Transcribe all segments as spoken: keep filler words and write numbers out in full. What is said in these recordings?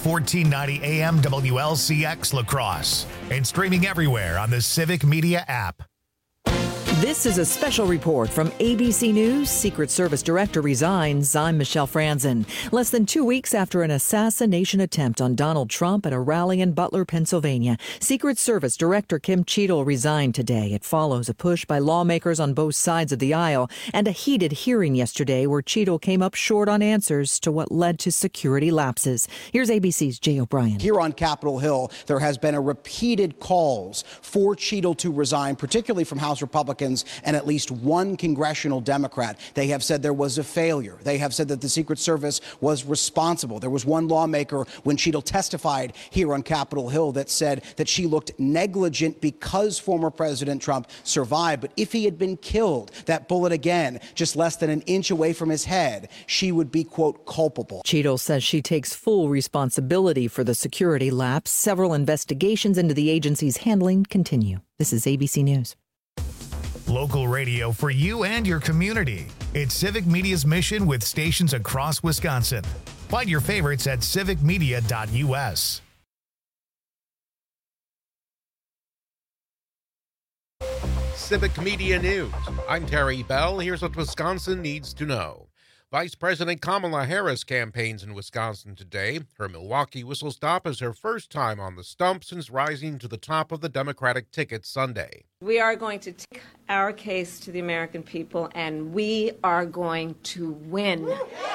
fourteen ninety A M W L C X La Crosse, and streaming everywhere on the Civic Media app. This is a special report from A B C News. Secret Service Director resigns. I'm Michelle Franzen. Less than two weeks after an assassination attempt on Donald Trump at a rally in Butler, Pennsylvania, Secret Service Director Kim Cheadle resigned today. It follows a push by lawmakers on both sides of the aisle and a heated hearing yesterday where Cheadle came up short on answers to what led to security lapses. Here's A B C's Jay O'Brien. Here on Capitol Hill, there has been a repeated calls for Cheadle to resign, particularly from House Republicans and at least one congressional Democrat. They have said there was a failure. They have said that the Secret Service was responsible. There was one lawmaker when Cheadle testified here on Capitol Hill that said that she looked negligent because former President Trump survived. But if he had been killed, that bullet again, just less than an inch away from his head, she would be, quote, culpable. Cheadle says she takes full responsibility for the security lapse. Several investigations into the agency's handling continue. This is A B C News. Local radio for you and your community. It's Civic Media's mission with stations across Wisconsin. Find your favorites at civic media dot U S. Civic Media News. I'm Terry Bell. Here's what Wisconsin needs to know. Vice President Kamala Harris campaigns in Wisconsin today. Her Milwaukee whistle stop is her first time on the stump since rising to the top of the Democratic ticket Sunday. We are going to take our case to the American people, and we are going to win.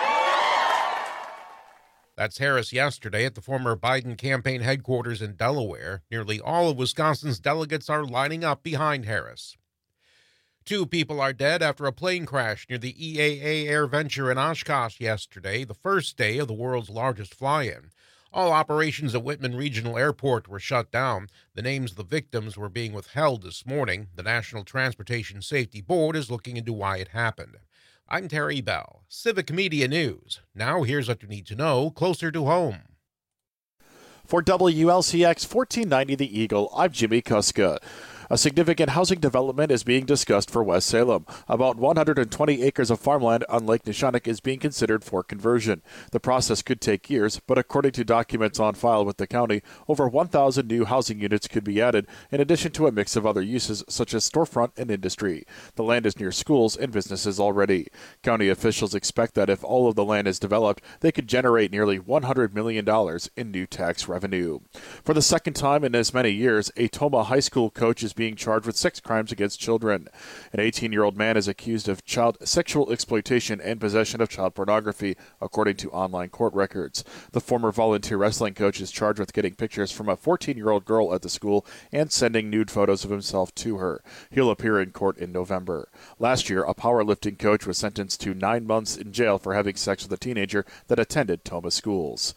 That's Harris yesterday at the former Biden campaign headquarters in Delaware. Nearly all of Wisconsin's delegates are lining up behind Harris. Two people are dead after a plane crash near the E A A AirVenture in Oshkosh yesterday, the first day of the world's largest fly-in. All operations at Whitman Regional Airport were shut down. The names of the victims were being withheld this morning. The National Transportation Safety Board is looking into why it happened. I'm Terry Bell, Civic Media News. Now here's what you need to know closer to home. For W L C X fourteen ninety The Eagle, I'm Jimmy Kuska. A significant housing development is being discussed for West Salem. About one hundred twenty acres of farmland on Lake Neshonoc is being considered for conversion. The process could take years, but according to documents on file with the county, over one thousand new housing units could be added, in addition to a mix of other uses such as storefront and industry. The land is near schools and businesses already. County officials expect that if all of the land is developed, they could generate nearly one hundred million dollars in new tax revenue. For the second time in as many years, a Tomah High School coach is being charged with six crimes against children. An eighteen-year-old man is accused of child sexual exploitation and possession of child pornography, according to online court records. The former volunteer wrestling coach is charged with getting pictures from a fourteen-year-old girl at the school and sending nude photos of himself to her. He'll appear in court in November. Last year, a powerlifting coach was sentenced to nine months in jail for having sex with a teenager that attended Tomah schools.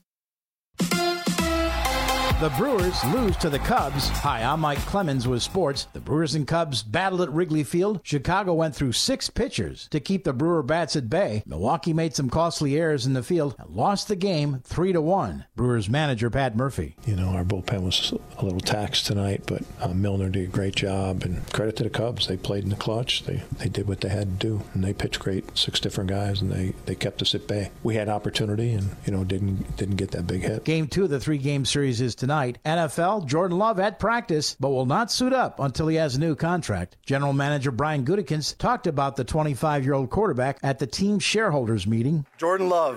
The Brewers lose to the Cubs. Hi, I'm Mike Clemens with sports. The Brewers and Cubs battled at Wrigley Field. Chicago went through six pitchers to keep the Brewer bats at bay. Milwaukee made some costly errors in the field and lost the game three to one. Brewers manager Pat Murphy. You know, our bullpen was a little taxed tonight, but uh, Milner did a great job. And credit to the Cubs. They played in the clutch. They they did what they had to do, and they pitched great. Six different guys, and they, they kept us at bay. We had opportunity, and you know didn't didn't get that big hit. Game two of the three-game series is tonight. N F L, Jordan Love at practice, but will not suit up until he has a new contract. General Manager Brian Gutekunst talked about the twenty-five-year-old quarterback at the team shareholders meeting. Jordan Love.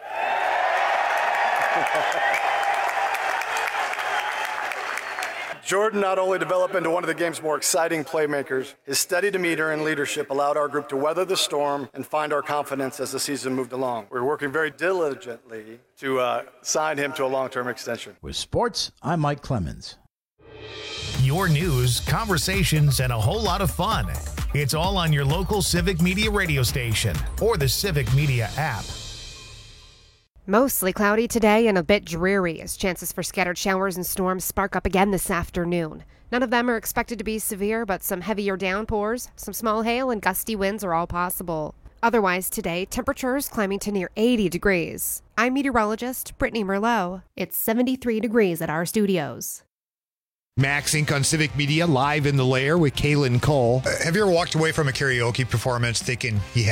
Jordan not only developed into one of the game's more exciting playmakers, his steady demeanor and leadership allowed our group to weather the storm and find our confidence as the season moved along. We're working very diligently to uh, sign him to a long-term extension. With sports, I'm Mike Clemens. Your news, conversations, and a whole lot of fun. It's all on your local Civic Media radio station or the Civic Media app. Mostly cloudy today and a bit dreary as chances for scattered showers and storms spark up again this afternoon. None of them are expected to be severe, but some heavier downpours, some small hail, and gusty winds are all possible. Otherwise today, temperatures climbing to near eighty degrees. I'm meteorologist Brittany Merlot. It's seventy-three degrees at our studios. Max Incorporated on Civic Media, live in the lair with Kaylin Cole. Uh, have you ever walked away from a karaoke performance thinking, yeah,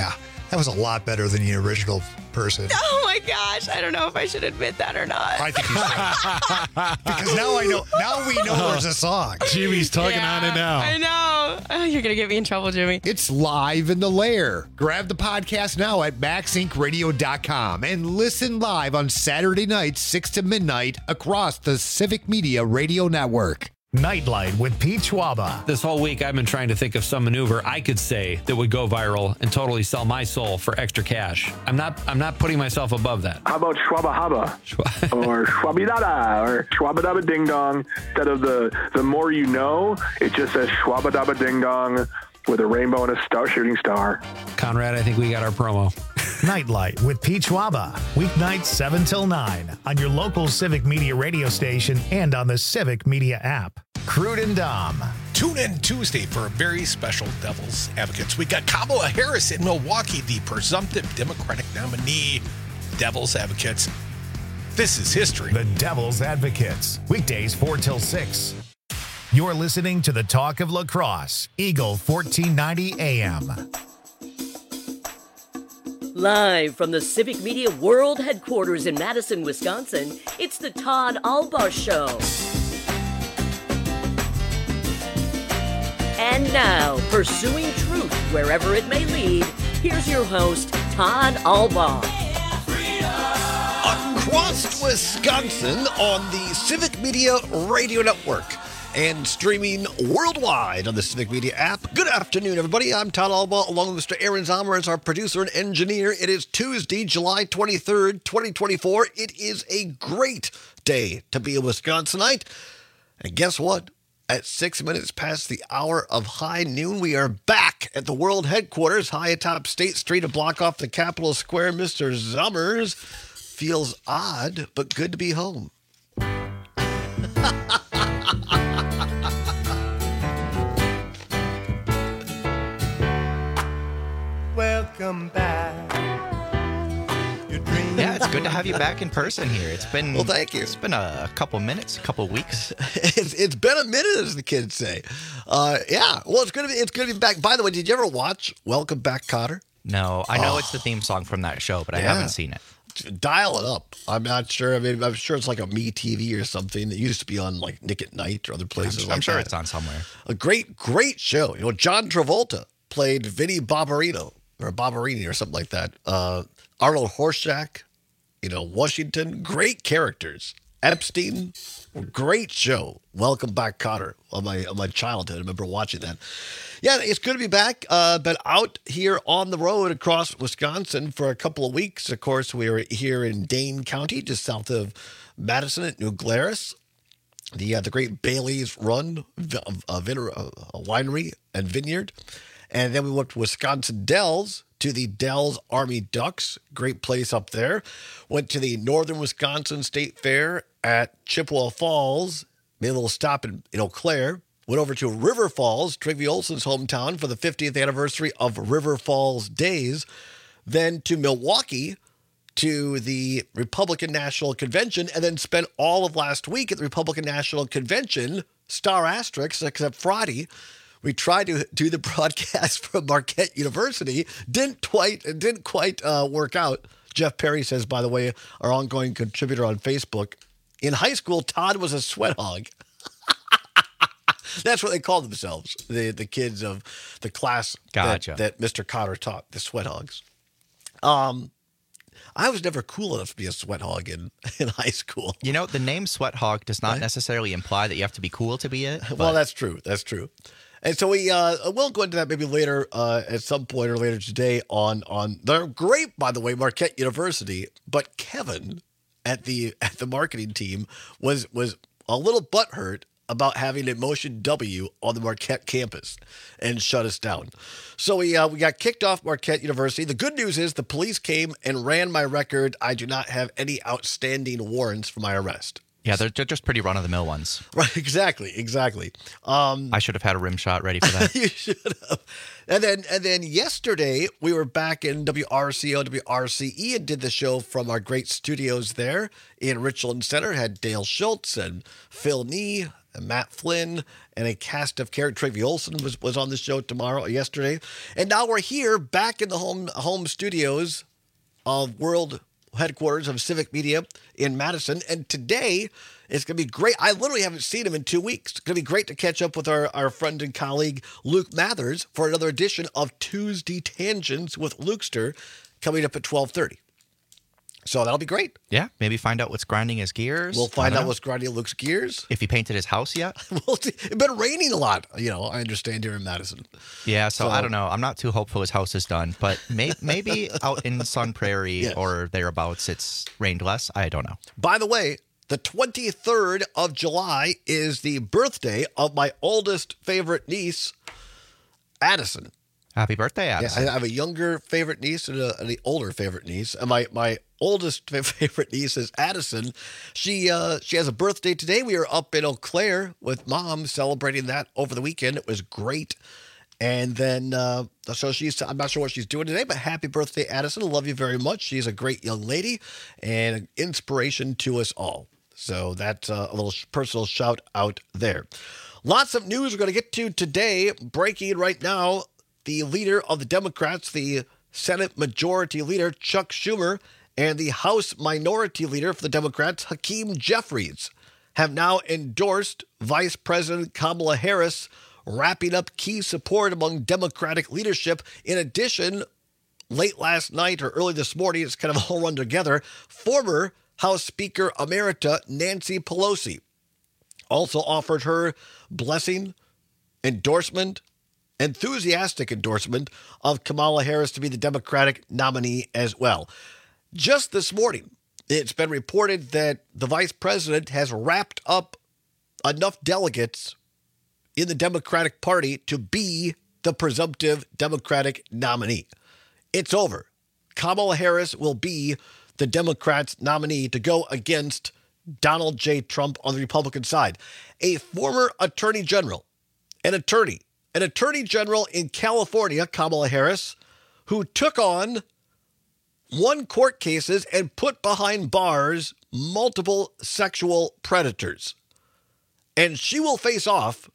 That was a lot better than the original person. Oh my gosh, I don't know if I should admit that or not. I think you should. Because now I know. Now we know there's a song. Jimmy's tugging Yeah, on it now. I know. Oh, you're going to get me in trouble, Jimmy. It's live in the lair. Grab the podcast now at max inc radio dot com and listen live on Saturday nights, six to midnight, across the Civic Media Radio Network. Nightlight with Pete Schwaba. This whole week, I've been trying to think of some maneuver I could say that would go viral and totally sell my soul for extra cash. I'm not. I'm not putting myself above that. How about Schwaba Haba or Schwabidada or Schwabadaba Ding Dong? Instead of the the more you know, it just says Schwabadaba Ding Dong with a rainbow and a star shooting star. Conrad, I think we got our promo. Nightlight with Pete Schwaba. Weeknights seven till nine on your local Civic Media radio station and on the Civic Media app. Crude and Dom. Tune in Tuesday for a very special Devil's Advocates. We got Kamala Harris in Milwaukee, the presumptive Democratic nominee. Devil's Advocates. This is history. The Devil's Advocates. Weekdays four till six. You're listening to the Talk of Lacrosse, Eagle fourteen ninety A M. Live from the Civic Media World Headquarters in Madison, Wisconsin, it's the Todd Albaugh Show. And now, pursuing truth wherever it may lead, here's your host, Todd Albaugh. Across Wisconsin on the Civic Media Radio Network and streaming worldwide on the Civic Media app. Good afternoon, everybody. I'm Todd Albaugh, along with Mister Aaron Zomer as our producer and engineer. It is Tuesday, July twenty-third, twenty twenty-four. It is a great day to be a Wisconsinite. And guess what? At six minutes past the hour of high noon, we are back at the world headquarters, high atop State Street, a block off the Capitol Square. Mister Zomers feels odd, but good to be home. Welcome back. Yeah, it's good to have you back in person here. It's been well, thank you. It's been a couple minutes, a couple weeks. it's, it's been a minute, as the kids say. Uh, yeah, well, it's gonna be it's gonna be back. By the way, did you ever watch Welcome Back, Kotter? No, I know oh. it's the theme song from that show, but I yeah. haven't seen it. Dial it up. I'm not sure. I mean, I'm sure it's like a Me T V or something that used to be on like Nick at Night or other places. I'm, like I'm sure that. it's on somewhere. A great, great show. You know, John Travolta played Vinnie Barbarino or Barbarini or something like that. Uh, Arnold Horshack, you know, Washington, great characters. Epstein, great show. Welcome Back, Kotter, on my on my childhood. I remember watching that. Yeah, it's good to be back. Uh, been out here on the road across Wisconsin for a couple of weeks. Of course, we were here in Dane County, just south of Madison at New Glarus. The uh, the great Bailey's Run uh, vin- uh, winery and vineyard. And then we went to Wisconsin Dells, to the Dells Army Ducks. Great place up there. Went to the Northern Wisconsin State Fair at Chippewa Falls. Made a little stop in, in Eau Claire. Went over to River Falls, Trygve Olsen's hometown, for the fiftieth anniversary of River Falls Days. Then to Milwaukee, to the Republican National Convention, and then spent all of last week at the Republican National Convention, star asterisk, except Friday. We tried to do the broadcast from Marquette University. Didn't quite, it didn't quite uh, work out. Jeff Perry says, by the way, our ongoing contributor on Facebook, in high school, Todd was a sweat hog. That's what they called themselves, the the kids of the class gotcha. that, that Mister Cotter taught, the sweat hogs. Um, I was never cool enough to be a sweat hog in, in high school. You know, the name sweat hog does not right? necessarily imply that you have to be cool to be it. But... Well, that's true. That's true. And so we uh, we'll go into that maybe later uh, at some point or later today on on they're great, by the way, Marquette University. But Kevin at the at the marketing team was was a little butthurt about having a Motion W on the Marquette campus and shut us down. So we uh, we got kicked off Marquette University. The good news is the police came and ran my record. I do not have any outstanding warrants for my arrest. Yeah, they're, they're just pretty run-of-the-mill ones. Right, exactly, exactly. Um, I should have had a rim shot ready for that. You should have. And then, and then yesterday we were back in W R C O, W R C E, and did the show from our great studios there in Richland Center. Had Dale Schultz and Phil Nee and Matt Flynn and a cast of characters. Travi Olson was, was on the show tomorrow, yesterday. And now we're here back in the home home studios of World Headquarters of Civic Media in Madison. And today it's going to be great. I literally haven't seen him in two weeks. It's going to be great to catch up with our, our friend and colleague, Luke Mathers, for another edition of Tuesday Tangents with Lukester coming up at twelve thirty. So that'll be great. Yeah, maybe find out what's grinding his gears. We'll find out know. what's grinding Luke's gears. If he painted his house yet. Well, it's been raining a lot, you know, I understand, here in Madison. Yeah, so, So- I don't know. I'm not too hopeful his house is done, but may, maybe out in Sun Prairie Yes. or thereabouts it's rained less. I don't know. By the way, the twenty-third of July is the birthday of my oldest favorite niece, Addison. Happy birthday, Addison. Yeah, I have a younger favorite niece and, a, and an older favorite niece. And my, my oldest fa- favorite niece is Addison. She uh, she has a birthday today. We were up in Eau Claire with Mom celebrating that over the weekend. It was great. And then, uh, so she's, I'm not sure what she's doing today, but happy birthday, Addison. I love you very much. She's a great young lady and an inspiration to us all. So that's uh, a little personal shout out there. Lots of news we're going to get to today. Breaking right now, the leader of the Democrats, the Senate Majority Leader, Chuck Schumer, and the House Minority Leader for the Democrats, Hakeem Jeffries, have now endorsed Vice President Kamala Harris, wrapping up key support among Democratic leadership. In addition, late last night or early this morning, it's kind of all run together, former House Speaker Emerita Nancy Pelosi also offered her blessing, endorsement, enthusiastic endorsement of Kamala Harris to be the Democratic nominee as well. Just this morning, it's been reported that the vice president has wrapped up enough delegates in the Democratic Party to be the presumptive Democratic nominee. It's over. Kamala Harris will be the Democrats' nominee to go against Donald J. Trump on the Republican side. A former attorney general, an attorney, an attorney general in California, Kamala Harris, who took on, won court cases and put behind bars multiple sexual predators. And she will face off,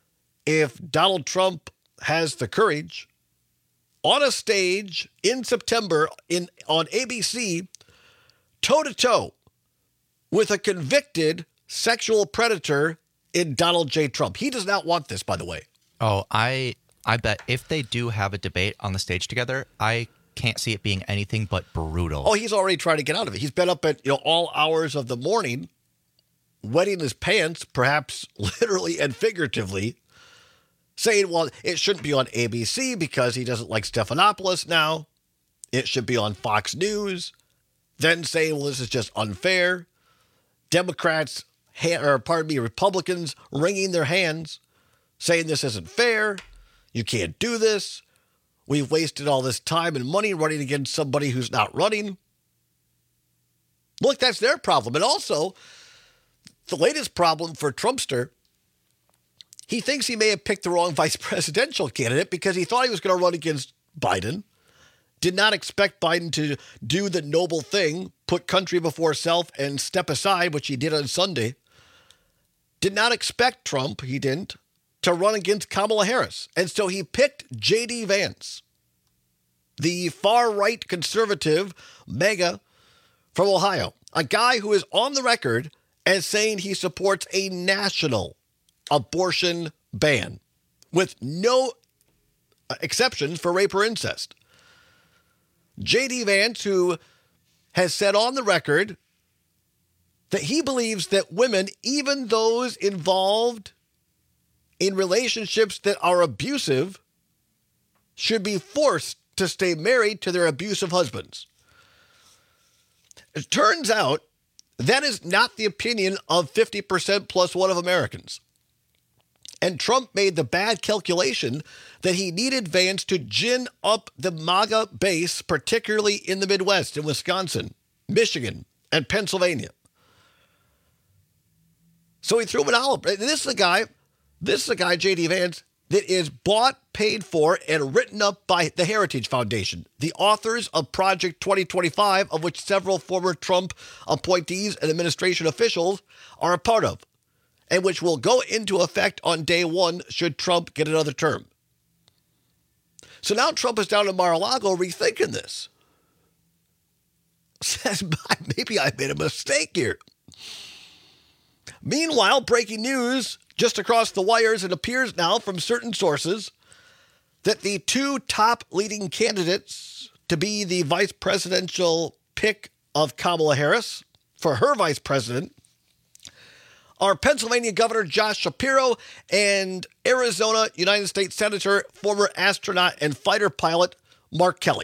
if Donald Trump has the courage, on a stage in September in on A B C, toe-to-toe with a convicted sexual predator in Donald J. Trump. He does not want this, by the way. Oh, I I bet if they do have a debate on the stage together, I can't see it being anything but brutal. Oh, he's already trying to get out of it. He's been up at, you know, all hours of the morning, wetting his pants, perhaps literally and figuratively, saying, well, it shouldn't be on A B C because he doesn't like Stephanopoulos now. It should be on Fox News. Then saying, well, this is just unfair. Democrats, or pardon me, Republicans wringing their hands, saying this isn't fair. You can't do this. We've wasted all this time and money running against somebody who's not running. Look, that's their problem. And also, the latest problem for Trumpster, he thinks he may have picked the wrong vice presidential candidate because he thought he was going to run against Biden. Did not expect Biden to do the noble thing, put country before self and step aside, which he did on Sunday. Did not expect Trump, he didn't, to run against Kamala Harris. And so he picked J D Vance, the far-right conservative mega from Ohio, a guy who is on the record as saying he supports a national abortion ban with no exceptions for rape or incest. J D Vance, who has said on the record that he believes that women, even those involved in relationships that are abusive, should be forced to stay married to their abusive husbands. It turns out that is not the opinion of fifty percent plus one of Americans. And Trump made the bad calculation that he needed Vance to gin up the MAGA base, particularly in the Midwest, in Wisconsin, Michigan, and Pennsylvania. So he threw him an olive. And this is a guy, this is a guy, J D Vance, that is bought, paid for, and written up by the Heritage Foundation, the authors of Project twenty twenty-five, of which several former Trump appointees and administration officials are a part of, and which will go into effect on day one should Trump get another term. So now Trump is down in Mar-a-Lago rethinking this. Says, maybe I made a mistake here. Meanwhile, breaking news just across the wires, it appears now from certain sources that the two top leading candidates to be the vice presidential pick of Kamala Harris for her vice president are Pennsylvania Governor Josh Shapiro and Arizona United States Senator, former astronaut and fighter pilot Mark Kelly.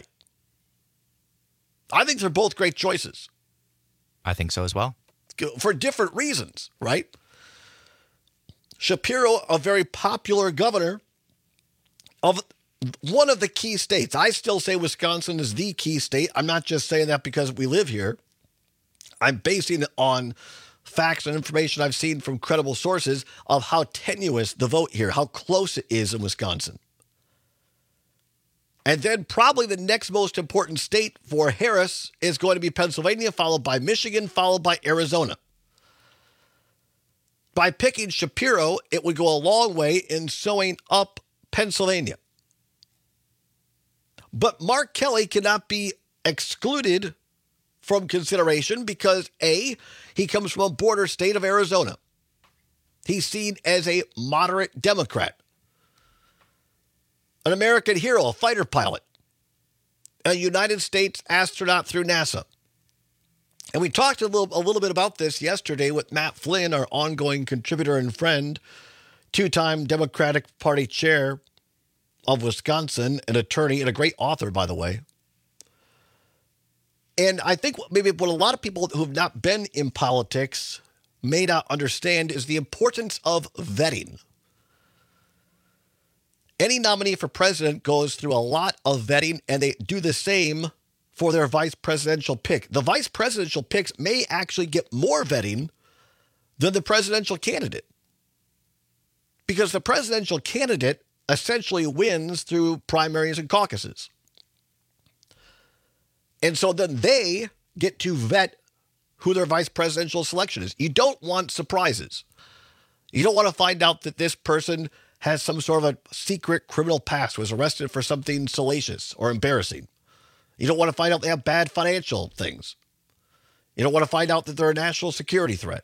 I think they're both great choices. I think so as well. For different reasons, right? Shapiro, a very popular governor of one of the key states. I still say Wisconsin is the key state. I'm not just saying that because we live here. I'm basing it on facts and information I've seen from credible sources of how tenuous the vote here, how close it is in Wisconsin. And then probably the next most important state for Harris is going to be Pennsylvania, followed by Michigan, followed by Arizona. By picking Shapiro, it would go a long way in sewing up Pennsylvania. But Mark Kelly cannot be excluded from consideration because, A, he comes from a border state of Arizona. He's seen as a moderate Democrat, an American hero, a fighter pilot, a United States astronaut through NASA. And we talked a little, a little bit about this yesterday with Matt Flynn, our ongoing contributor and friend, two-time Democratic Party chair of Wisconsin, an attorney and a great author, by the way. And I think maybe what a lot of people who have not been in politics may not understand is the importance of vetting. Any nominee for president goes through a lot of vetting, and they do the same for their vice presidential pick. The vice presidential picks may actually get more vetting than the presidential candidate, because the presidential candidate essentially wins through primaries and caucuses. And so then they get to vet who their vice presidential selection is. You don't want surprises. You don't want to find out that this person has some sort of a secret criminal past, was arrested for something salacious or embarrassing. You don't want to find out they have bad financial things. You don't want to find out that they're a national security threat.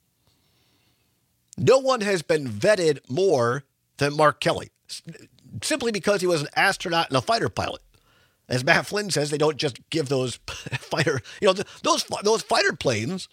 No one has been vetted more than Mark Kelly, simply because he was an astronaut and a fighter pilot. As Matt Flynn says, they don't just give those fighter, you know, those those fighter planes,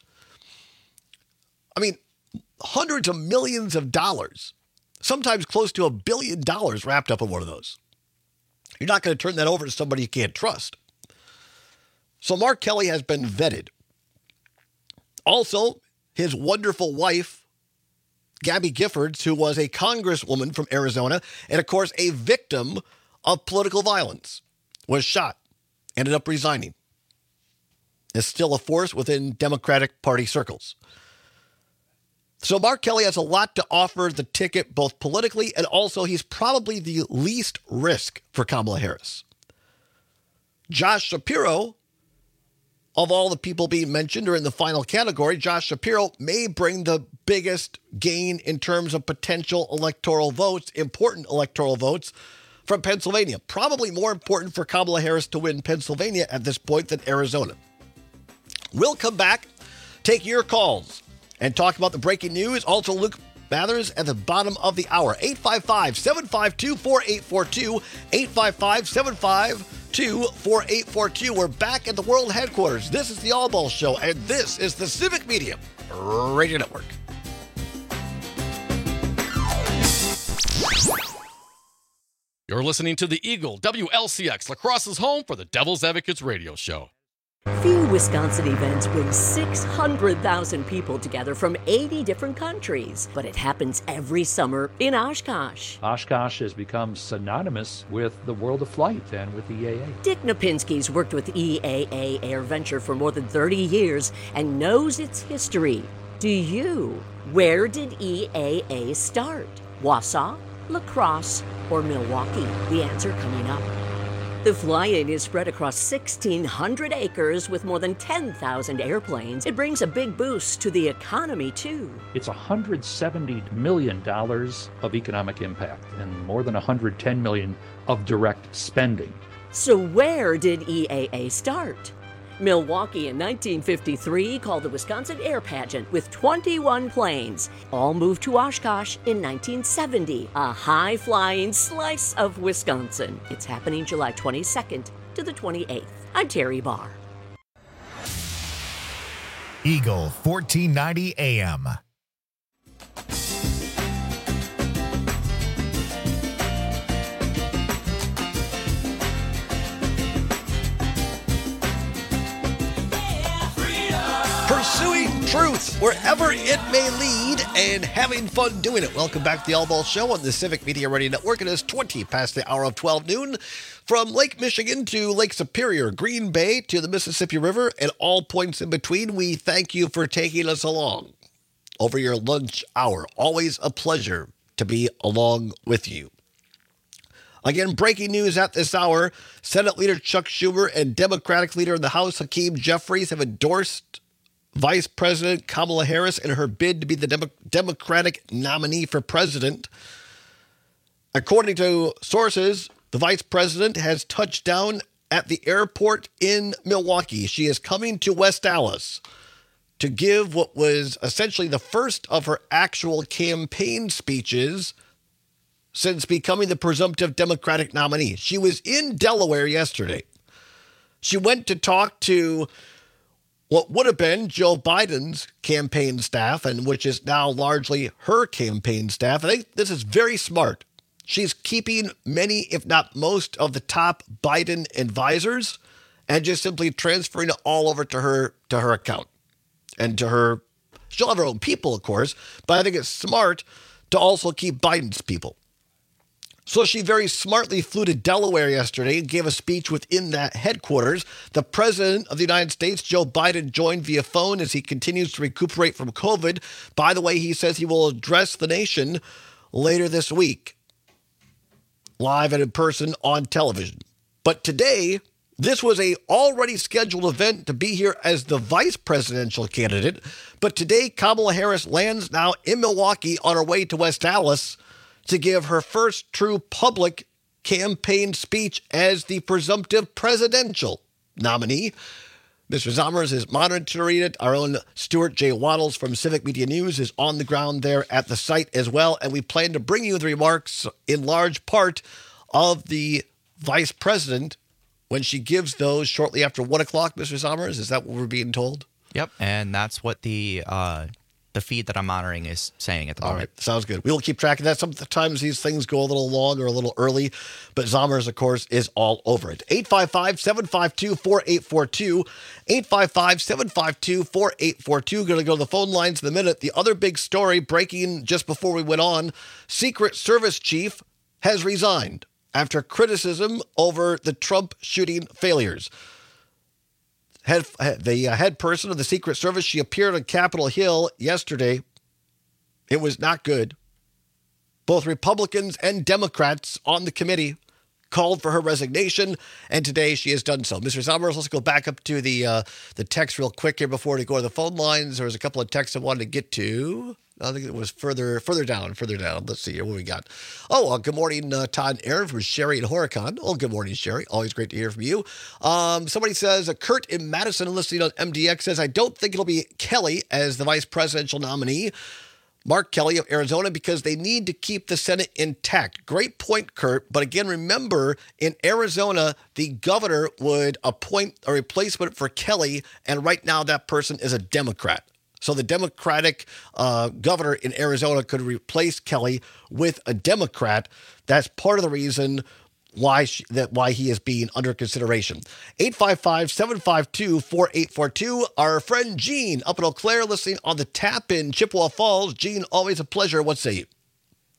I mean, hundreds of millions of dollars, sometimes close to a billion dollars wrapped up in one of those. You're not going to turn that over to somebody you can't trust. So Mark Kelly has been vetted. Also, his wonderful wife, Gabby Giffords, who was a congresswoman from Arizona, and of course a victim of political violence, was shot, ended up resigning, is still a force within Democratic Party circles. So Mark Kelly has a lot to offer the ticket, both politically and also he's probably the least risk for Kamala Harris. Josh Shapiro, of all the people being mentioned or in the final category, Josh Shapiro may bring the biggest gain in terms of potential electoral votes, important electoral votes from Pennsylvania. Probably more important for Kamala Harris to win Pennsylvania at this point than Arizona. We'll come back, take your calls, and talk about the breaking news. Also, Luke Mathers at the bottom of the hour. eight five five, seven five two, four eight four two, eight five five, seven five two, four eight four two. We're back at the world headquarters. This is the All Ball Show, and this is the Civic Media Radio Network. You're listening to the Eagle W L C X, La Crosse's home for the Devil's Advocates radio show. Few Wisconsin events bring six hundred thousand people together from eighty different countries, but it happens every summer in Oshkosh. Oshkosh has become synonymous with the world of flight and with E A A. Dick Napinski's worked with E A A AirVenture for more than thirty years and knows its history. Do you? Where did E A A start? Wausau, La Crosse, or Milwaukee? The answer coming up. The fly-in is spread across sixteen hundred acres with more than ten thousand airplanes. It brings a big boost to the economy, too. It's one hundred seventy million dollars of economic impact and more than one hundred ten million dollars of direct spending. So where did E A A start? Milwaukee in nineteen fifty-three called the Wisconsin Air Pageant with twenty-one planes. All moved to Oshkosh in nineteen seventy, a high-flying slice of Wisconsin. It's happening July twenty-second to the twenty-eighth. I'm Terry Barr. Eagle fourteen ninety A M. Pursuing truth wherever it may lead and having fun doing it. Welcome back to the All Ball Show on the Civic Media Radio Network. It is twenty past the hour of twelve noon. From Lake Michigan to Lake Superior, Green Bay to the Mississippi River, and all points in between, we thank you for taking us along over your lunch hour. Always a pleasure to be along with you. Again, breaking news at this hour. Senate Leader Chuck Schumer and Democratic Leader in the House Hakeem Jeffries have endorsed Vice President Kamala Harris in her bid to be the Demo- Democratic nominee for president. According to sources, the vice president has touched down at the airport in Milwaukee. She is coming to West Allis to give what was essentially the first of her actual campaign speeches since becoming the presumptive Democratic nominee. She was in Delaware yesterday. She went to talk to what would have been Joe Biden's campaign staff, and which is now largely her campaign staff. I think this is very smart. She's keeping many, if not most, of the top Biden advisors and just simply transferring it all over to her to her account and to her. She'll have her own people, of course, but I think it's smart to also keep Biden's people. So she very smartly flew to Delaware yesterday and gave a speech within that headquarters. The president of the United States, Joe Biden, joined via phone as he continues to recuperate from COVID. By the way, he says he will address the nation later this week, live and in person on television. But today, this was a already scheduled event to be here as the vice presidential candidate. But today, Kamala Harris lands now in Milwaukee on her way to West Allis to give her first true public campaign speech as the presumptive presidential nominee. Mister Zommers is monitoring it. Our own Stuart J. Waddles from Civic Media News is on the ground there at the site as well. And we plan to bring you the remarks in large part of the vice president when she gives those shortly after one o'clock, Mister Zommers. Is that what we're being told? Yep. And that's what the uh, the feed that I'm monitoring is saying at the All moment. right. Sounds good. We will keep track of that. Sometimes these things go a little long or a little early, but Zommers, of course, is all over it. eight five five, seven five two, four eight four two. eight five five, seven five two, four eight four two. Going to go to the phone lines in a minute. The other big story breaking just before we went on, Secret Service chief has resigned after criticism over the Trump shooting failures. Head, the uh, head person of the Secret Service, she appeared on Capitol Hill yesterday. It was not good. Both Republicans and Democrats on the committee called for her resignation, and today she has done so. Mister Zommers, let's go back up to the uh, the text real quick here before we go to the phone lines. There was a couple of texts I wanted to get to. I think it was further further down, further down. Let's see here what we got. Oh, uh, good morning, uh, Todd and Aaron from Sherry and Horicon. Oh, good morning, Sherry. Always great to hear from you. Um, somebody says, uh, Kurt in Madison, listening on M D X, says, I don't think it'll be Kelly as the vice presidential nominee, Mark Kelly of Arizona, because they need to keep the Senate intact. Great point, Kurt. But again, remember, in Arizona, the governor would appoint a replacement for Kelly, and right now that person is a Democrat. So the Democratic uh, governor in Arizona could replace Kelly with a Democrat. That's part of the reason why she, that why he is being under consideration. eight five five, seven five two, four eight four two. Our friend Gene up in Eau Claire listening on the tap in Chippewa Falls. Gene, always a pleasure. What say you?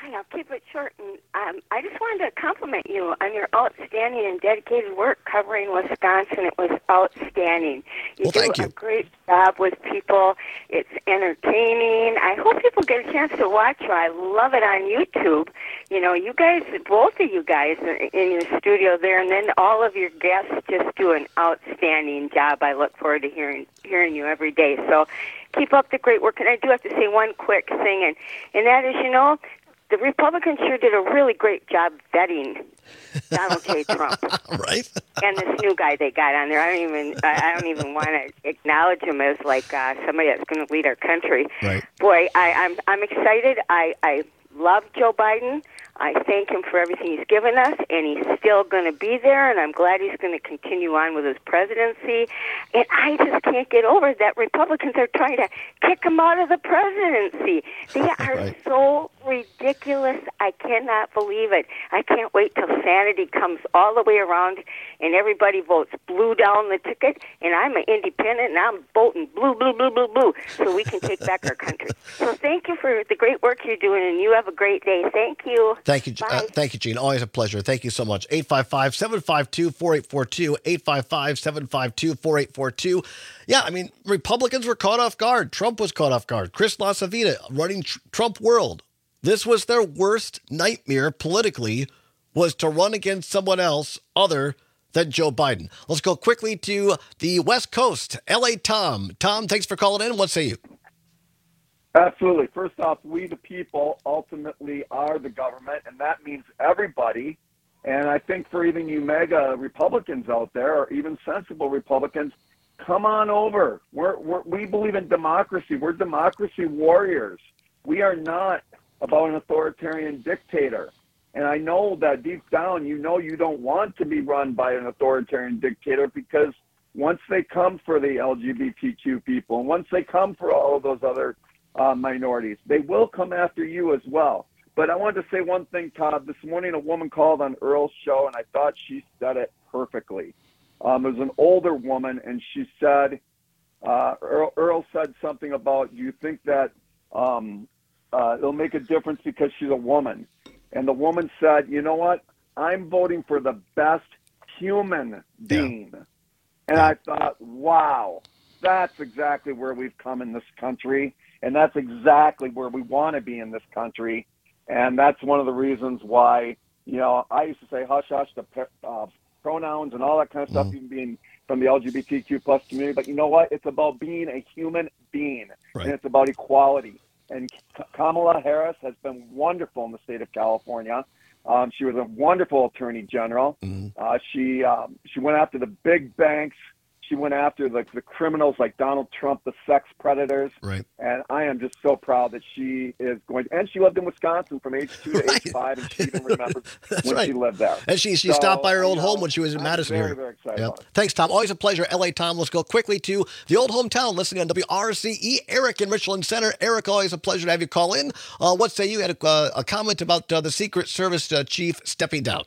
Hi, I'll keep it short. And um, I just wanted to compliment you on your outstanding and dedicated work covering Wisconsin. It was outstanding. You well, do thank you. a great job with people. It's entertaining. I hope people get a chance to watch you. I love it on YouTube. You know, you guys, both of you guys in your studio there, and then all of your guests just do an outstanding job. I look forward to hearing hearing you every day. So keep up the great work. And I do have to say one quick thing, and, and that is, you know, the Republicans sure did a really great job vetting Donald J. Trump, right? And this new guy they got on there. I don't even, I don't even want to acknowledge him as like uh, somebody that's going to lead our country. Right. Boy, I, I'm, I'm excited. I, I love Joe Biden. I thank him for everything he's given us, and he's still going to be there, and I'm glad he's going to continue on with his presidency. And I just can't get over that Republicans are trying to kick him out of the presidency. They are right. so ridiculous. I cannot believe it. I can't wait till sanity comes all the way around and everybody votes blue down the ticket, and I'm an independent, and I'm voting blue, blue, blue, blue, blue, so we can take back our country. So thank you for the great work you're doing, and you have a great day. Thank you. Thank you, uh, thank you, Gene. Always a pleasure. Thank you so much. eight five five, seven five two, four eight four two, eight five five, seven five two, four eight four two. Yeah, I mean, Republicans were caught off guard. Trump was caught off guard. Chris LaCivita running tr- Trump world. This was their worst nightmare politically, was to run against someone else other than Joe Biden. Let's go quickly to the West Coast. L A Tom. Tom, thanks for calling in. What say you? Absolutely. First off, we the people ultimately are the government, and that means everybody. And I think for even you mega Republicans out there, or even sensible Republicans, come on over. We're, we're, we believe in democracy. We're democracy warriors. We are not about an authoritarian dictator. And I know that deep down, you know you don't want to be run by an authoritarian dictator, because once they come for the L G B T Q people, and once they come for all of those other Uh, minorities, they will come after you as well. But I wanted to say one thing, Todd. This morning, a woman called on Earl's show, and I thought she said it perfectly. Um, it was an older woman, and she said, uh, Earl, Earl said something about, do you think that um, uh, it'll make a difference because she's a woman? And the woman said, you know what? I'm voting for the best human being. Yeah. And I thought, wow, that's exactly where we've come in this country. And that's exactly where we want to be in this country. And that's one of the reasons why, you know, I used to say hush, hush to uh, pronouns and all that kind of stuff, mm. even being from the L G B T Q plus community. But you know what? It's about being a human being, right. And it's about equality. And Kamala Harris has been wonderful in the state of California. Um, she was a wonderful attorney general. Mm. Uh, she um, she went after the big banks. She went after the, the criminals like Donald Trump, the sex predators. Right. And I am just so proud that she is going to, and she lived in Wisconsin from age two to right. age five, and she even remembers when right. she lived there. And she she so, stopped by her old you know, home when she was in I'm Madison. very, here. very excited yep. about it. Thanks, Tom. Always a pleasure. L A Tom. Let's go quickly to the old hometown, listening on W R C E. Eric in Richland Center. Eric, always a pleasure to have you call in. Uh, what say you? Had a, uh, a comment about uh, the Secret Service uh, chief stepping down.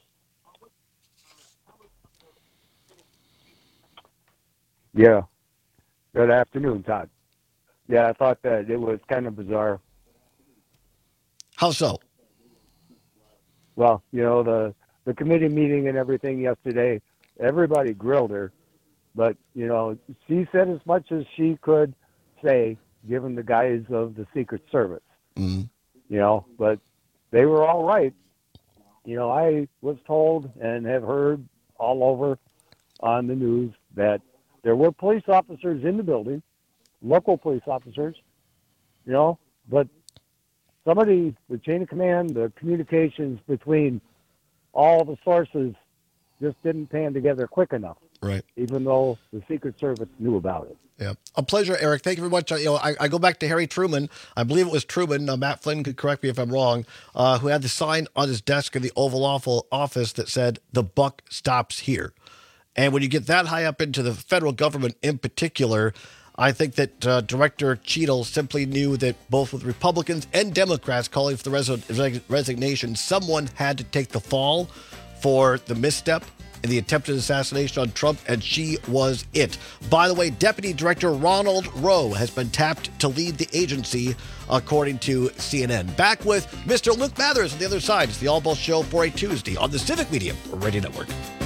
Yeah. Good afternoon, Todd. Yeah, I thought that it was kind of bizarre. How so? Well, you know, the, the committee meeting and everything yesterday, everybody grilled her, but, you know, she said as much as she could say, given the guise of the Secret Service. Mm-hmm. You know, but they were all right. You know, I was told and have heard all over on the news that there were police officers in the building, local police officers, you know, but somebody, the chain of command, the communications between all the sources just didn't pan together quick enough. Right. Even though the Secret Service knew about it. Yeah. A pleasure, Eric. Thank you very much. Uh, you know, I, I go back to Harry Truman. I believe it was Truman. Uh, Matt Flynn could correct me if I'm wrong, uh, who had the sign on his desk in the Oval Office that said, "The buck stops here." And when you get that high up into the federal government in particular, I think that uh, Director Cheadle simply knew that both with Republicans and Democrats calling for the res- resignation, someone had to take the fall for the misstep in the attempted assassination on Trump, and she was it. By the way, Deputy Director Ronald Rowe has been tapped to lead the agency, according to C N N. Back with Mister Luke Mathers on the other side. It's the All Ball Show for a Tuesday on the Civic Media Radio Network.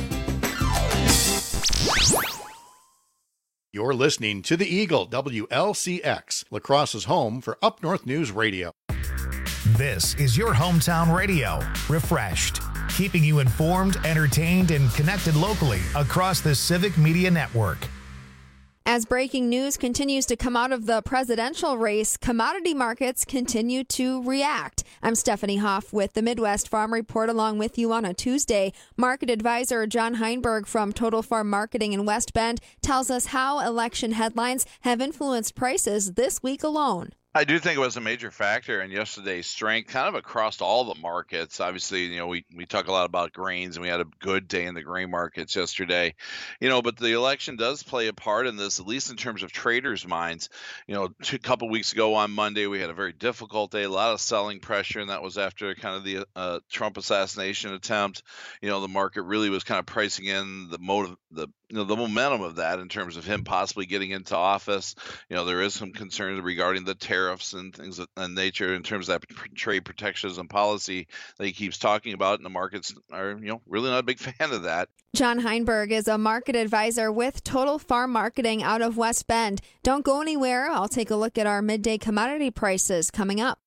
You're listening to the Eagle, W L C X, La Crosse's home for Up North News Radio. This is your hometown radio, refreshed, keeping you informed, entertained, and connected locally across the Civic Media Network. As breaking news continues to come out of the presidential race, commodity markets continue to react. I'm Stephanie Hoff with the Midwest Farm Report along with you on a Tuesday. Market advisor John Heinberg from Total Farm Marketing in West Bend tells us how election headlines have influenced prices this week alone. I do think it was a major factor in yesterday's strength, kind of across all the markets. Obviously, you know, we, we talk a lot about grains, and we had a good day in the grain markets yesterday. You know, but the election does play a part in this, at least in terms of traders' minds. You know, two, a couple weeks ago on Monday, we had a very difficult day, a lot of selling pressure, and that was after kind of the uh, Trump assassination attempt. You know, the market really was kind of pricing in the motive, the you know, the momentum of that in terms of him possibly getting into office. You know, there is some concern regarding the tariffs and things of that nature in terms of that trade protectionism policy that he keeps talking about, and the markets are, you know, really not a big fan of that. John Heinberg is a market advisor with Total Farm Marketing out of West Bend. Don't go anywhere. I'll take a look at our midday commodity prices coming up.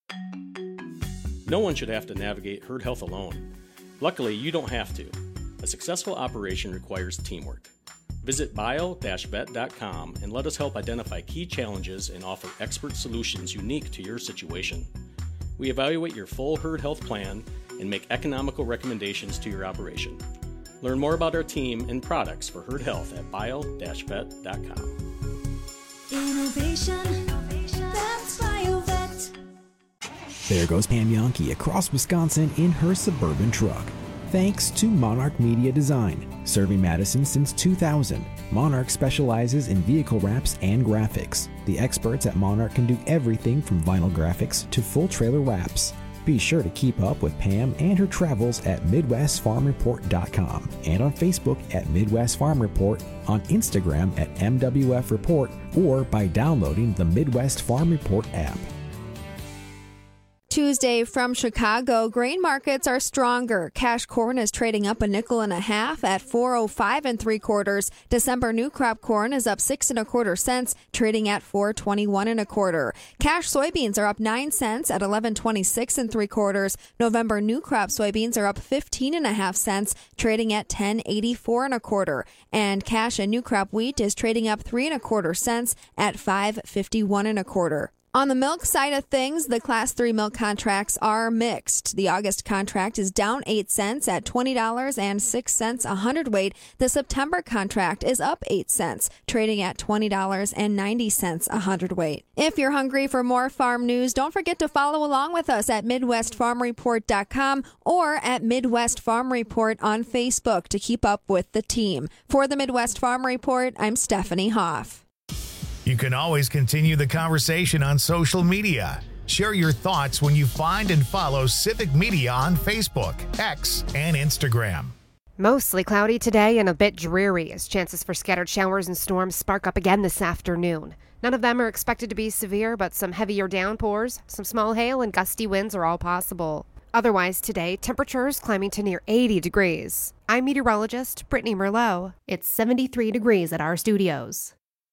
No one should have to navigate herd health alone. Luckily, you don't have to. A successful operation requires teamwork. Visit bio dash vet dot com and let us help identify key challenges and offer expert solutions unique to your situation. We evaluate your full herd health plan and make economical recommendations to your operation. Learn more about our team and products for herd health at bio dash vet dot com. Innovation, that's BioVet. There goes Pam Yonke across Wisconsin in her Suburban truck. Thanks to Monarch Media Design, serving Madison since two thousand. Monarch specializes in vehicle wraps and graphics. The experts at Monarch can do everything from vinyl graphics to full trailer wraps. Be sure to keep up with Pam and her travels at Midwest Farm Report dot com and on Facebook at Midwest Farm Report, on Instagram at M W F Report, or by downloading the Midwest Farm Report app. Tuesday from Chicago, grain markets are stronger. Cash corn is trading up a nickel and a half at four oh five and three quarters. December new crop corn is up six and a quarter cents, trading at four twenty-one and a quarter. Cash soybeans are up nine cents at eleven twenty-six and three quarters. November new crop soybeans are up fifteen and a half cents, trading at ten eighty-four and a quarter. And cash and new crop wheat is trading up three and a quarter cents at five fifty-one and a quarter. On the milk side of things, the Class three milk contracts are mixed. The August contract is down eight cents at twenty dollars and six cents a hundredweight. The September contract is up eight cents, trading at twenty dollars and ninety cents a hundredweight. If you're hungry for more farm news, don't forget to follow along with us at Midwest Farm Report dot com or at Midwest Farm Report on Facebook to keep up with the team. For the Midwest Farm Report, I'm Stephanie Hoff. You can always continue the conversation on social media. Share your thoughts when you find and follow Civic Media on Facebook, X, and Instagram. Mostly cloudy today and a bit dreary as chances for scattered showers and storms spark up again this afternoon. None of them are expected to be severe, but some heavier downpours, some small hail, and gusty winds are all possible. Otherwise today, temperatures climbing to near eighty degrees. I'm meteorologist Brittany Merlot. It's seventy-three degrees at our studios.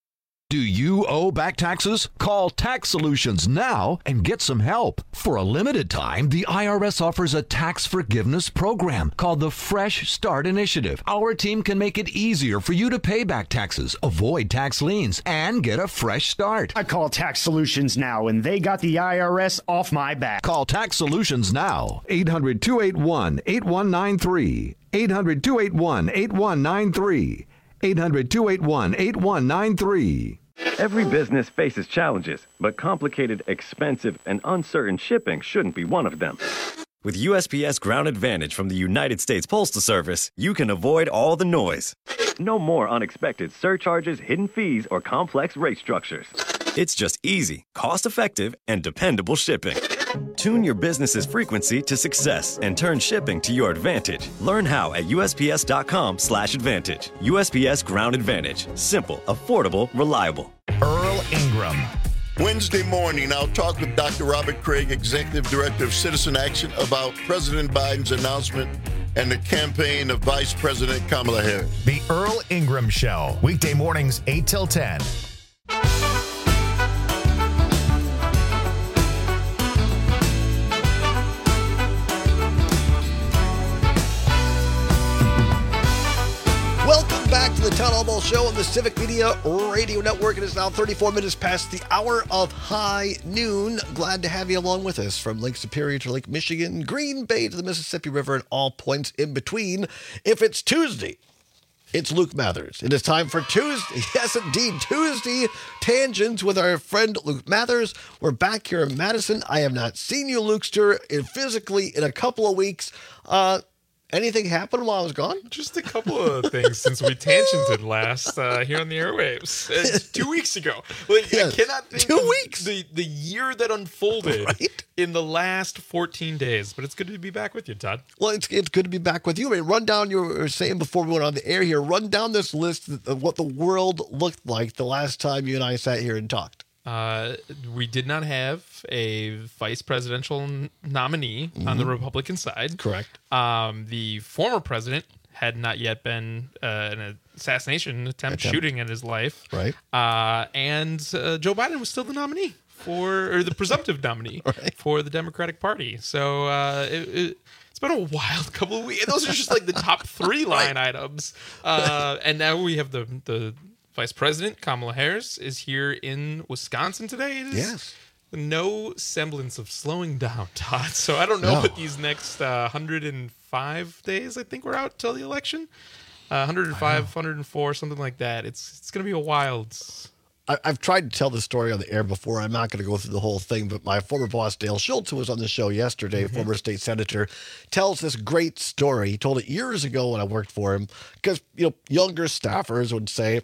Do you owe back taxes? Call Tax Solutions now and get some help. For a limited time, the I R S offers a tax forgiveness program called the Fresh Start Initiative. Our team can make it easier for you to pay back taxes, avoid tax liens, and get a fresh start. I call Tax Solutions now, and they got the I R S off my back. Call Tax Solutions now. eight hundred, two eight one, eight one nine three. eight hundred, two eight one, eight one nine three. eight hundred, two eight one, eight one nine three. Every business faces challenges, but complicated, expensive, and uncertain shipping shouldn't be one of them. With U S P S Ground Advantage from the United States Postal Service, you can avoid all the noise. No more unexpected surcharges, hidden fees, or complex rate structures. It's just easy, cost-effective, and dependable shipping. Tune your business's frequency to success and turn shipping to your advantage. Learn how at U S P S dot com slash advantage. U S P S Ground Advantage. Simple, affordable, reliable. Earl Ingram. Wednesday morning, I'll talk with Doctor Robert Craig, Executive Director of Citizen Action, about President Biden's announcement and the campaign of Vice President Kamala Harris. The Earl Ingram Show, weekday mornings eight till ten. Welcome back to the Town Hall Ball Show on the Civic Media Radio Network. It is now thirty-four minutes past the hour of high noon. Glad to have you along with us from Lake Superior to Lake Michigan, Green Bay to the Mississippi River, and all points in between. If it's Tuesday, it's Luke Mathers. It is time for Tuesday. Yes, indeed. Tuesday Tangents with our friend Luke Mathers. We're back here in Madison. I have not seen you, Lukester, in physically in a couple of weeks. Uh, Anything happened while I was gone? Just a couple of things since we tangented last uh, here on the airwaves. It's two weeks ago. Like, yes. I cannot think two weeks. The, the year that unfolded right? in the last fourteen days. But it's good to be back with you, Todd. Well, it's it's good to be back with you. I mean, run down, you were saying before we went on the air here, run down this list of what the world looked like the last time you and I sat here and talked. Uh, we did not have a vice presidential n- nominee mm-hmm. on the Republican side. Correct. Um, the former president had not yet been uh, an assassination attempt, attempt shooting at his life. Right. Uh, and uh, Joe Biden was still the nominee for, or the presumptive nominee right. for the Democratic Party. So uh, it, it, it's been a wild couple of weeks. Those are just like the top three line right. items. Uh, and now we have the the. Vice President Kamala Harris is here in Wisconsin today. It is yes. No semblance of slowing down, Todd. So I don't know no. what these next uh, one hundred five days, I think we're out till the election. Uh, one hundred five, one hundred four, something like that. It's it's going to be a wild... I, I've tried to tell this story on the air before. I'm not going to go through the whole thing, but my former boss, Dale Schultz, who was on the show yesterday, mm-hmm. former state senator, tells this great story. He told it years ago when I worked for him because, you know, younger staffers would say,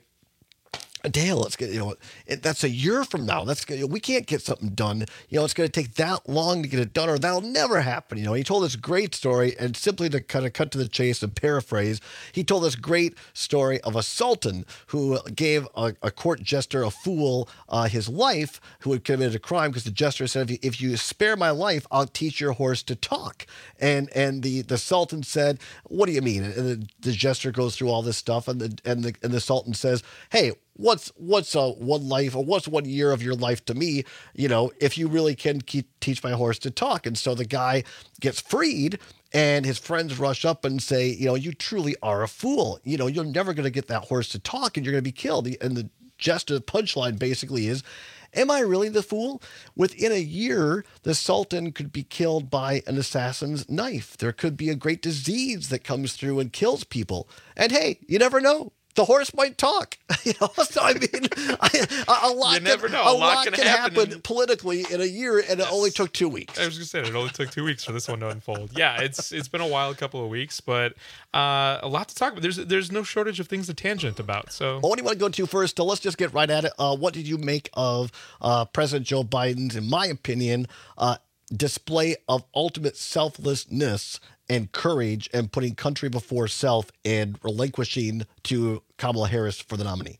Dale, let's get, you know, it, that's a year from now. That's you know, we can't get something done. You know, it's going to take that long to get it done, or that'll never happen. You know, he told this great story, and simply to kind of cut to the chase and paraphrase, he told this great story of a sultan who gave a, a court jester, a fool, uh, his life, who had committed a crime, because the jester said, if you, if you spare my life, I'll teach your horse to talk. And and the, the sultan said, what do you mean? And the, the jester goes through all this stuff, and the and the and the sultan says, hey, What's what's uh, one life or what's one year of your life to me, you know, if you really can keep, teach my horse to talk? And so the guy gets freed, and his friends rush up and say, you know, you truly are a fool. You know, you're never going to get that horse to talk, and you're going to be killed. And the jester punchline basically is, am I really the fool? Within a year, the sultan could be killed by an assassin's knife. There could be a great disease that comes through and kills people. And hey, you never know. The horse might talk. You know, so I mean, I, a, a lot, you never can, know. a A lot lot can can happen happen in- politically in a year, and Yes. it only took two weeks. I was going to say, it only took two weeks for this one to unfold. Yeah, it's it's been a wild couple of weeks, but uh, a lot to talk about. There's there's no shortage of things to tangent about. So, Well, what do you want to go to first? So let's just get right at it. Uh, what did you make of uh, President Joe Biden's, in my opinion, uh, display of ultimate selflessness and courage, and putting country before self, and relinquishing to Kamala Harris for the nominee?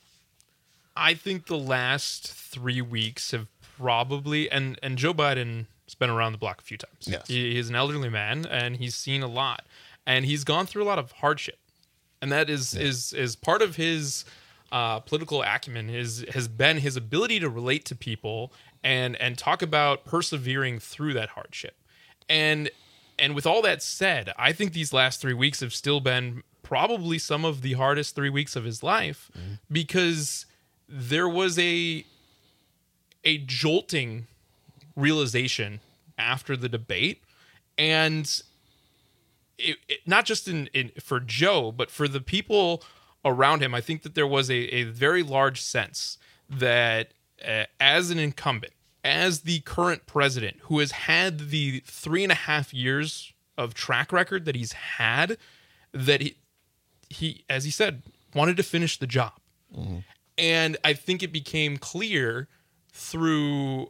I think the last three weeks have probably, and, and Joe Biden has been around the block a few times. Yes. He, he's an elderly man, and he's seen a lot, and he's gone through a lot of hardship. And that is yeah. is is part of his uh, political acumen is has been his ability to relate to people and and talk about persevering through that hardship. And and with all that said, I think these last three weeks have still been probably some of the hardest three weeks of his life, mm-hmm. because there was a a jolting realization after the debate, and it, it, not just in, in for Joe, but for the people around him. I think that there was a, a very large sense that uh, as an incumbent, as the current president who has had the three and a half years of track record that he's had, that he, he as he said, wanted to finish the job. Mm-hmm. And I think it became clear through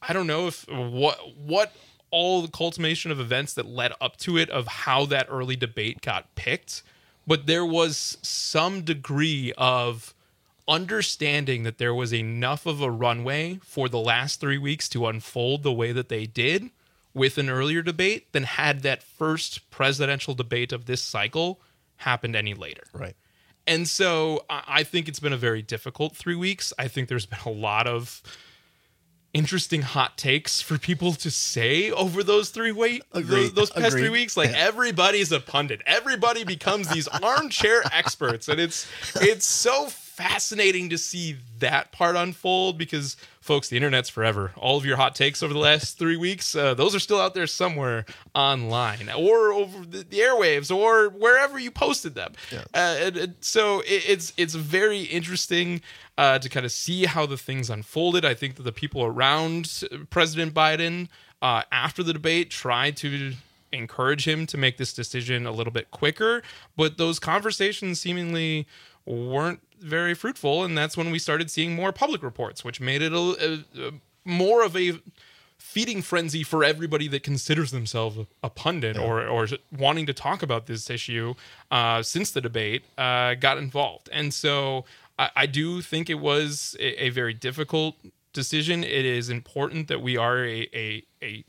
I don't know if what what all the culmination of events that led up to it, of how that early debate got picked, but there was some degree of understanding that there was enough of a runway for the last three weeks to unfold the way that they did with an earlier debate than had that first presidential debate of this cycle happened any later. Right. And so I think it's been a very difficult three weeks. I think there's been a lot of interesting hot takes for people to say over those three wait those, those past Agreed. three weeks. Like Yeah. everybody's a pundit. Everybody becomes these armchair experts, and it's it's so fascinating to see that part unfold because, folks, the internet's forever. All of your hot takes over the last three weeks, uh, those are still out there somewhere online or over the, the airwaves or wherever you posted them. Yeah. Uh, and, and so it, it's it's very interesting uh, to kind of see how the things unfolded. I think that the people around President Biden uh, after the debate tried to encourage him to make this decision a little bit quicker, but those conversations seemingly weren't very fruitful, and that's when we started seeing more public reports, which made it a, a, a more of a feeding frenzy for everybody that considers themselves a, a pundit yeah. or or wanting to talk about this issue uh, since the debate uh, got involved. And so I, I do think it was a, a very difficult decision. It is important that we are a a a,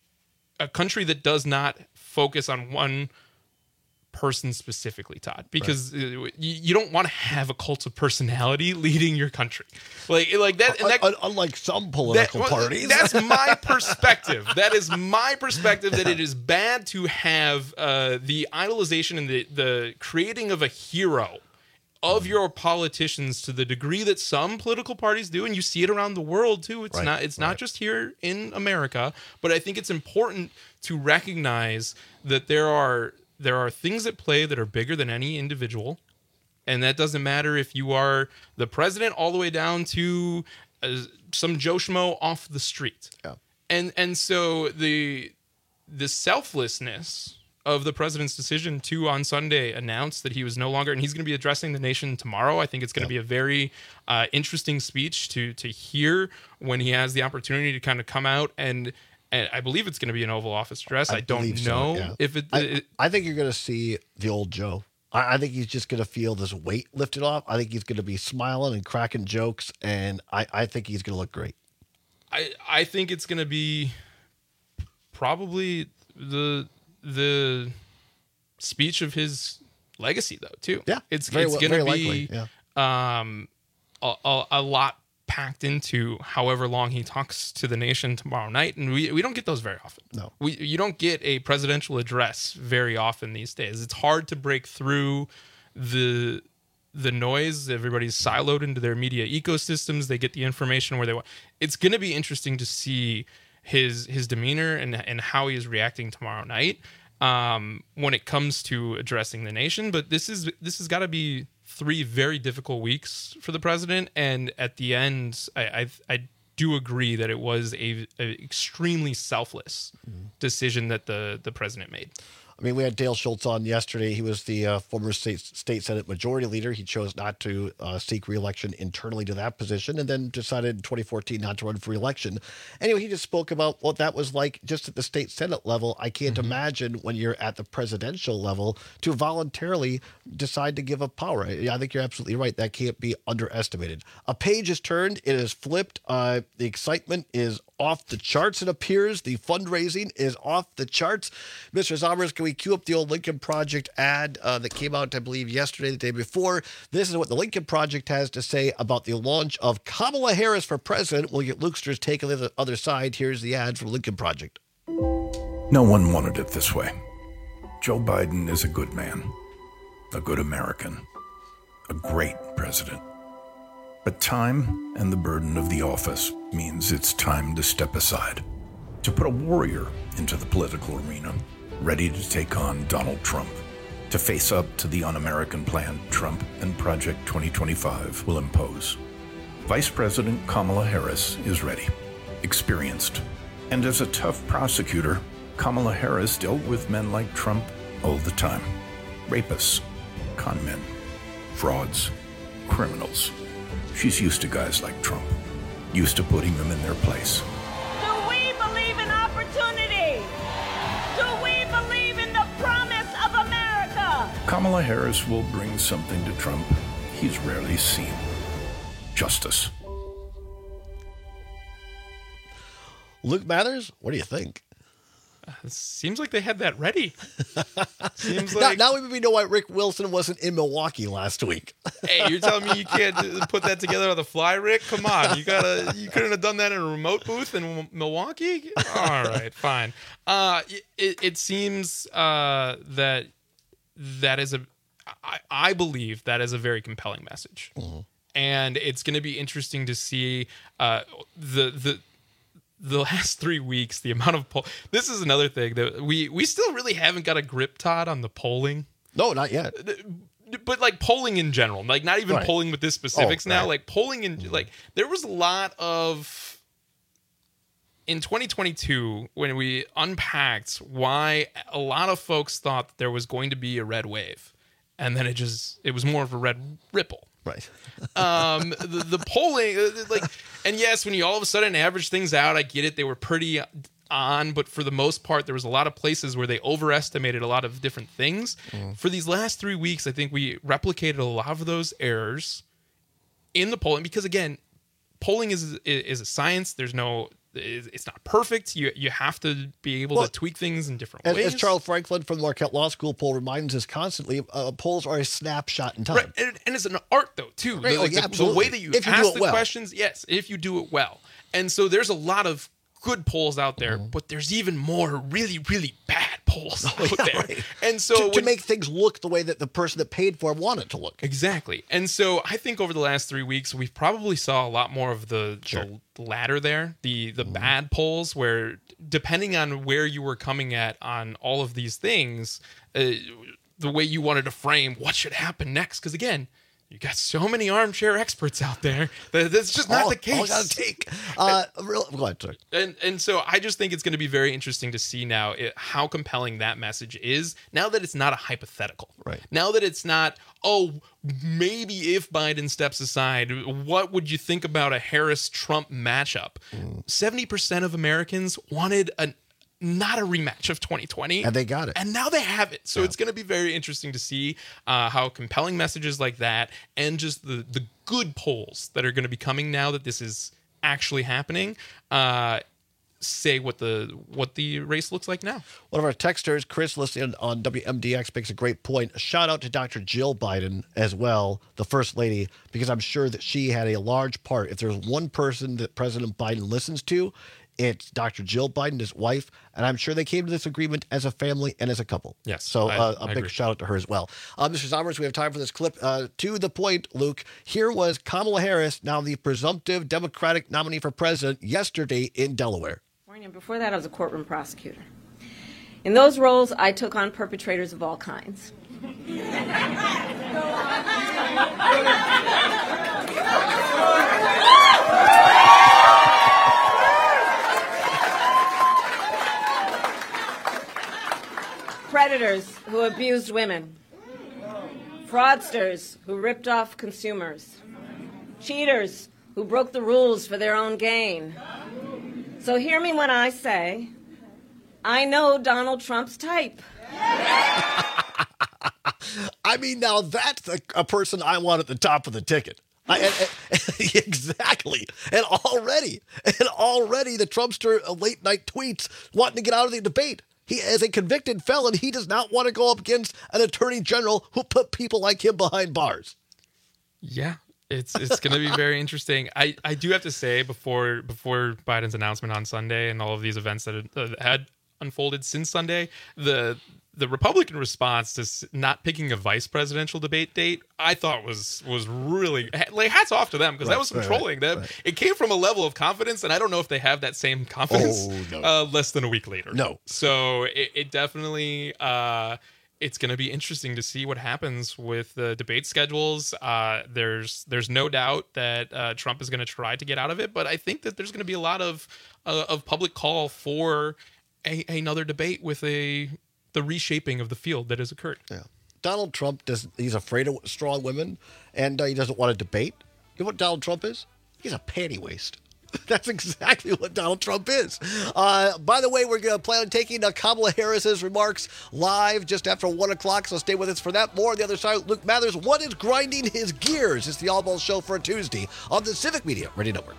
a country that does not focus on one person specifically, Todd, because right. you, you don't want to have a cult of personality leading your country, like like that. And that Unlike some political that, parties, that's my perspective. That is my perspective. That it is bad to have uh, the idolization and the the creating of a hero of your politicians to the degree that some political parties do, and you see it around the world too. It's right. not it's right. not just here in America, but I think it's important to recognize that there are. There are things at play that are bigger than any individual, and that doesn't matter if you are the president all the way down to uh, some Joe Schmo off the street. Yeah. And and so the the selflessness of the president's decision to on Sunday announce that he was no longer, and he's going to be addressing the nation tomorrow. I think it's going to yeah. be a very uh, interesting speech to to hear when he has the opportunity to kind of come out and. And I believe it's going to be an Oval Office address. I, I don't know so, yeah. if it, I, it. I think you're going to see the old Joe. I, I think he's just going to feel this weight lifted off. I think he's going to be smiling and cracking jokes, and I, I think he's going to look great. I I think it's going to be probably the the speech of his legacy, though. Too. Yeah, it's very, it's going to be likely. Yeah. um a, a, a lot. packed into however long he talks to the nation tomorrow night, and we, we don't get those very often. No, we you don't get a presidential address very often these days. It's hard to break through the the noise. Everybody's siloed into their media ecosystems. They get the information where they want. It's going to be interesting to see his his demeanor and and how he is reacting tomorrow night um, when it comes to addressing the nation. But this is this has got to be three very difficult weeks for the president, and at the end, I I, I do agree that it was a, a extremely selfless mm-hmm. decision that the the president made. I mean, we had Dale Schultz on yesterday. He was the uh, former state, state Senate majority leader. He chose not to uh, seek re-election internally to that position, and then decided in twenty fourteen not to run for re-election. Anyway, he just spoke about what that was like just at the state Senate level. I can't mm-hmm. imagine when you're at the presidential level to voluntarily decide to give up power. I, I think you're absolutely right. That can't be underestimated. A page is turned. It is flipped. Uh, the excitement is off the charts, it appears. The fundraising is off the charts. Mister Zommers, can we cue up the old Lincoln Project ad uh, that came out, I believe, yesterday, the day before? This is what the Lincoln Project has to say about the launch of Kamala Harris for president. We'll get Lukester's take on the other side. Here's the ad from Lincoln Project. No one wanted it this way. Joe Biden is a good man, a good American, a great president. But time and the burden of the office means it's time to step aside, to put a warrior into the political arena, ready to take on Donald Trump, to face up to the un-American plan Trump and Project twenty twenty-five will impose. Vice President Kamala Harris is ready, experienced, and as a tough prosecutor, Kamala Harris dealt with men like Trump all the time. Rapists, con men, frauds, criminals. She's used to guys like Trump, used to putting them in their place. No Kamala Harris will bring something to Trump he's rarely seen. Justice. Luke Mathers, what do you think? Seems like they had that ready. Seems now, like now we know why Rick Wilson wasn't in Milwaukee last week. Hey, you're telling me you can't put that together on the fly, Rick? Come on, you gotta. You couldn't have done that in a remote booth in Milwaukee. All right, fine. Uh, it, it seems uh, that that is a. I, I believe that is a very compelling message, mm-hmm. and it's going to be interesting to see uh, the the. The last three weeks, the amount of poll. This is another thing that we we still really haven't got a grip, Todd, on the polling. No, not yet. But like polling in general, like not even right. polling with this specifics oh, now. Right. Like polling in like there was a lot of in twenty twenty-two when we unpacked why a lot of folks thought that there was going to be a red wave, and then it just it was more of a red ripple. Right. um, the, the polling, like, and yes, when you all of a sudden average things out, I get it. They were pretty on, but for the most part, there was a lot of places where they overestimated a lot of different things. Mm. For these last three weeks, I think we replicated a lot of those errors in the polling because, again, polling is is a science. There's no, it's not perfect. You you have to be able well, to tweak things in different as, ways. As Charles Franklin from the Marquette Law School poll reminds us constantly, uh, polls are a snapshot in time. Right. And, and it's an art, though, too. Right. The, Oh, like yeah, the, absolutely. the way that you, if you ask do it the well. questions, yes, if you do it well. And so there's a lot of good polls out there, mm-hmm. but there's even more really, really bad polls oh, out yeah, there. Right. And so to, when, to make things look the way that the person that paid for it wanted to look. Exactly. And so I think over the last three weeks, we've probably saw a lot more of the, sure. the ladder there, the the mm-hmm. bad polls, where depending on where you were coming at on all of these things, uh, the way you wanted to frame what should happen next. Because again, you got so many armchair experts out there that that's just not all, the case. All gotta take. Uh, real, go ahead, sorry. And and so I just think it's going to be very interesting to see now it, how compelling that message is. Now that it's not a hypothetical. Right. Now that it's not, oh, maybe if Biden steps aside, what would you think about a Harris-Trump matchup? Mm. seventy percent of Americans wanted an not a rematch of twenty twenty. And they got it. And now they have it. So yeah. it's going to be very interesting to see uh, how compelling messages like that and just the, the good polls that are going to be coming now that this is actually happening uh, say what the what the race looks like now. One of our texters, Chris, listening on W M D X, makes a great point. A shout out to Doctor Jill Biden as well, the First Lady, because I'm sure that she had a large part. If there's one person that President Biden listens to, it's Doctor Jill Biden, his wife, and I'm sure they came to this agreement as a family and as a couple. Yes. So I, uh, a I big agree. shout out to her as well. Uh, Mister Zommers, we have time for this clip. Uh, to the point, Luke, here was Kamala Harris, now the presumptive Democratic nominee for president, yesterday in Delaware. Before that, I was a courtroom prosecutor. In those roles, I took on perpetrators of all kinds. Predators who abused women, fraudsters who ripped off consumers, cheaters who broke the rules for their own gain. So hear me when I say, I know Donald Trump's type. I mean, now that's a, a person I want at the top of the ticket. I, and, and, exactly. And already, and already the Trumpster late night tweets wanting to get out of the debate. He is a convicted felon. He does not want to go up against an attorney general who put people like him behind bars. Yeah, it's it's going to be very interesting. I, I do have to say before before Biden's announcement on Sunday and all of these events that had, uh, had unfolded since Sunday, the the Republican response to s- not picking a vice presidential debate date, I thought was was really like hats off to them because Right, that was some right, trolling. right, that right. It came from a level of confidence, and I don't know if they have that same confidence Oh, no. uh, less than a week later. No. So it, it definitely. Uh, It's going to be interesting to see what happens with the debate schedules. Uh, there's there's no doubt that uh, Trump is going to try to get out of it, but I think that there's going to be a lot of uh, of public call for a, another debate with a the reshaping of the field that has occurred. Yeah, Donald Trump does. He's afraid of strong women, and uh, he doesn't want to debate. You know what Donald Trump is? He's a panty waste. That's exactly what Donald Trump is. Uh, by the way, we're going to plan on taking uh, Kamala Harris's remarks live just after one o'clock, so stay with us for that. More on the other side. Luke Mathers, what is grinding his gears? It's the All Ball Show for a Tuesday on the Civic Media Radio Network.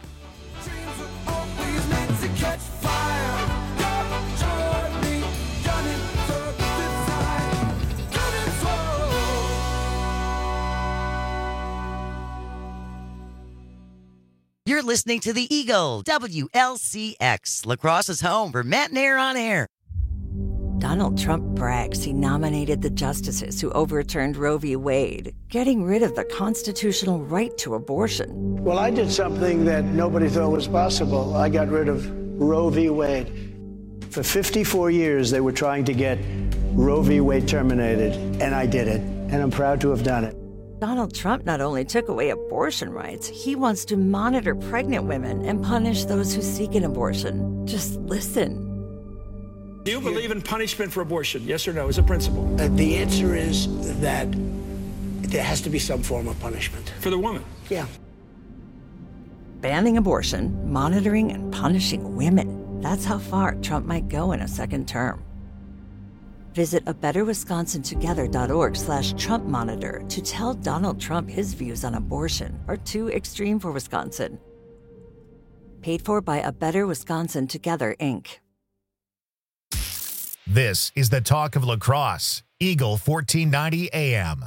You're listening to the Eagle, W L C X, La Crosse's home for Matt Nair on air. Donald Trump brags he nominated the justices who overturned Roe v. Wade, getting rid of the constitutional right to abortion. Well, I did something that nobody thought was possible. I got rid of Roe v. Wade. For fifty-four years, they were trying to get Roe v. Wade terminated, and I did it, and I'm proud to have done it. Donald Trump not only took away abortion rights, he wants to monitor pregnant women and punish those who seek an abortion. Just listen. Do you believe in punishment for abortion? Yes or no, as a principle? Uh, the answer is that there has to be some form of punishment. For the woman? Yeah. Banning abortion, monitoring and punishing women. That's how far Trump might go in a second term. Visit a better wisconsin together dot org slash Trump monitor to tell Donald Trump his views on abortion are too extreme for Wisconsin. Paid for by A Better Wisconsin Together, Incorporated. This is the talk of La Crosse, Eagle fourteen ninety A M.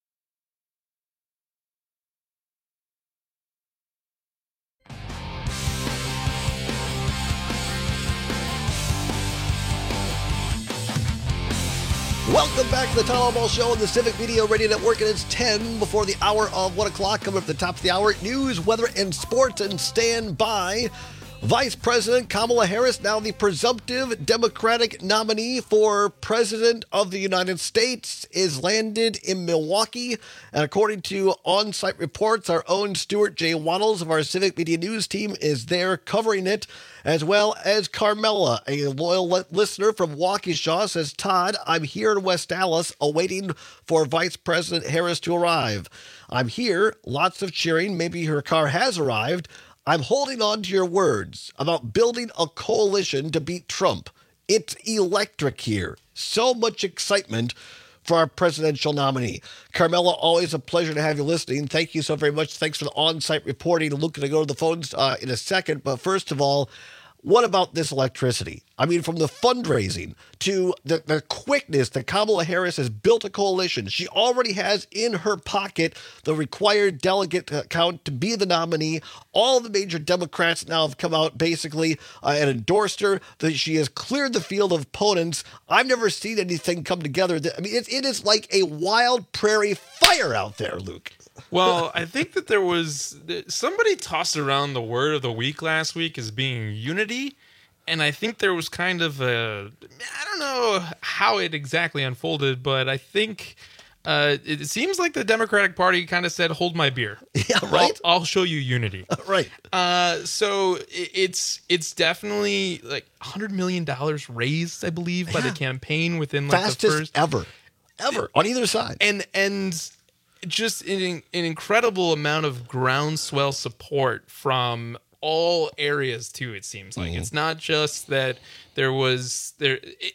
Welcome back to the Tom Ball Show on the Civic Media Radio Network, and it's ten before the hour of one o'clock. Coming up at the top of the hour, news, weather, and sports, and stand by. Vice President Kamala Harris, now the presumptive Democratic nominee for President of the United States, is landed in Milwaukee. And according to on-site reports, our own Stuart J. Waddles of our Civic Media News team is there covering it, as well as Carmela, a loyal li- listener from Waukesha, says, Todd, I'm here in West Dallas awaiting for Vice President Harris to arrive. I'm here, lots of cheering, maybe her car has arrived. I'm holding on to your words about building a coalition to beat Trump. It's electric here. So much excitement for our presidential nominee. Carmela, always a pleasure to have you listening. Thank you so very much. Thanks for the on-site reporting. Luke, going to go to the phones uh, in a second. But first of all, what about this electricity? I mean, from the fundraising to the, the quickness that Kamala Harris has built a coalition. She already has in her pocket the required delegate count to be the nominee. All the major Democrats now have come out basically uh, and endorsed her. That she has cleared the field of opponents. I've never seen anything come together. That, I mean, it, it is like a wild prairie fire out there, Luke. Well, I think that there was somebody tossed around the word of the week last week as being unity, and I think there was kind of a I don't know how it exactly unfolded, but I think uh, it seems like the Democratic Party kind of said, "Hold my beer." Yeah, right. I'll, I'll show you unity. Right. Uh, so it's it's definitely like one hundred million dollars raised, I believe, by yeah. the campaign within like fastest the first ever, ever on either side, and and. Just an, an incredible amount of groundswell support from all areas too. It seems like mm-hmm. It's not just that there was there. It,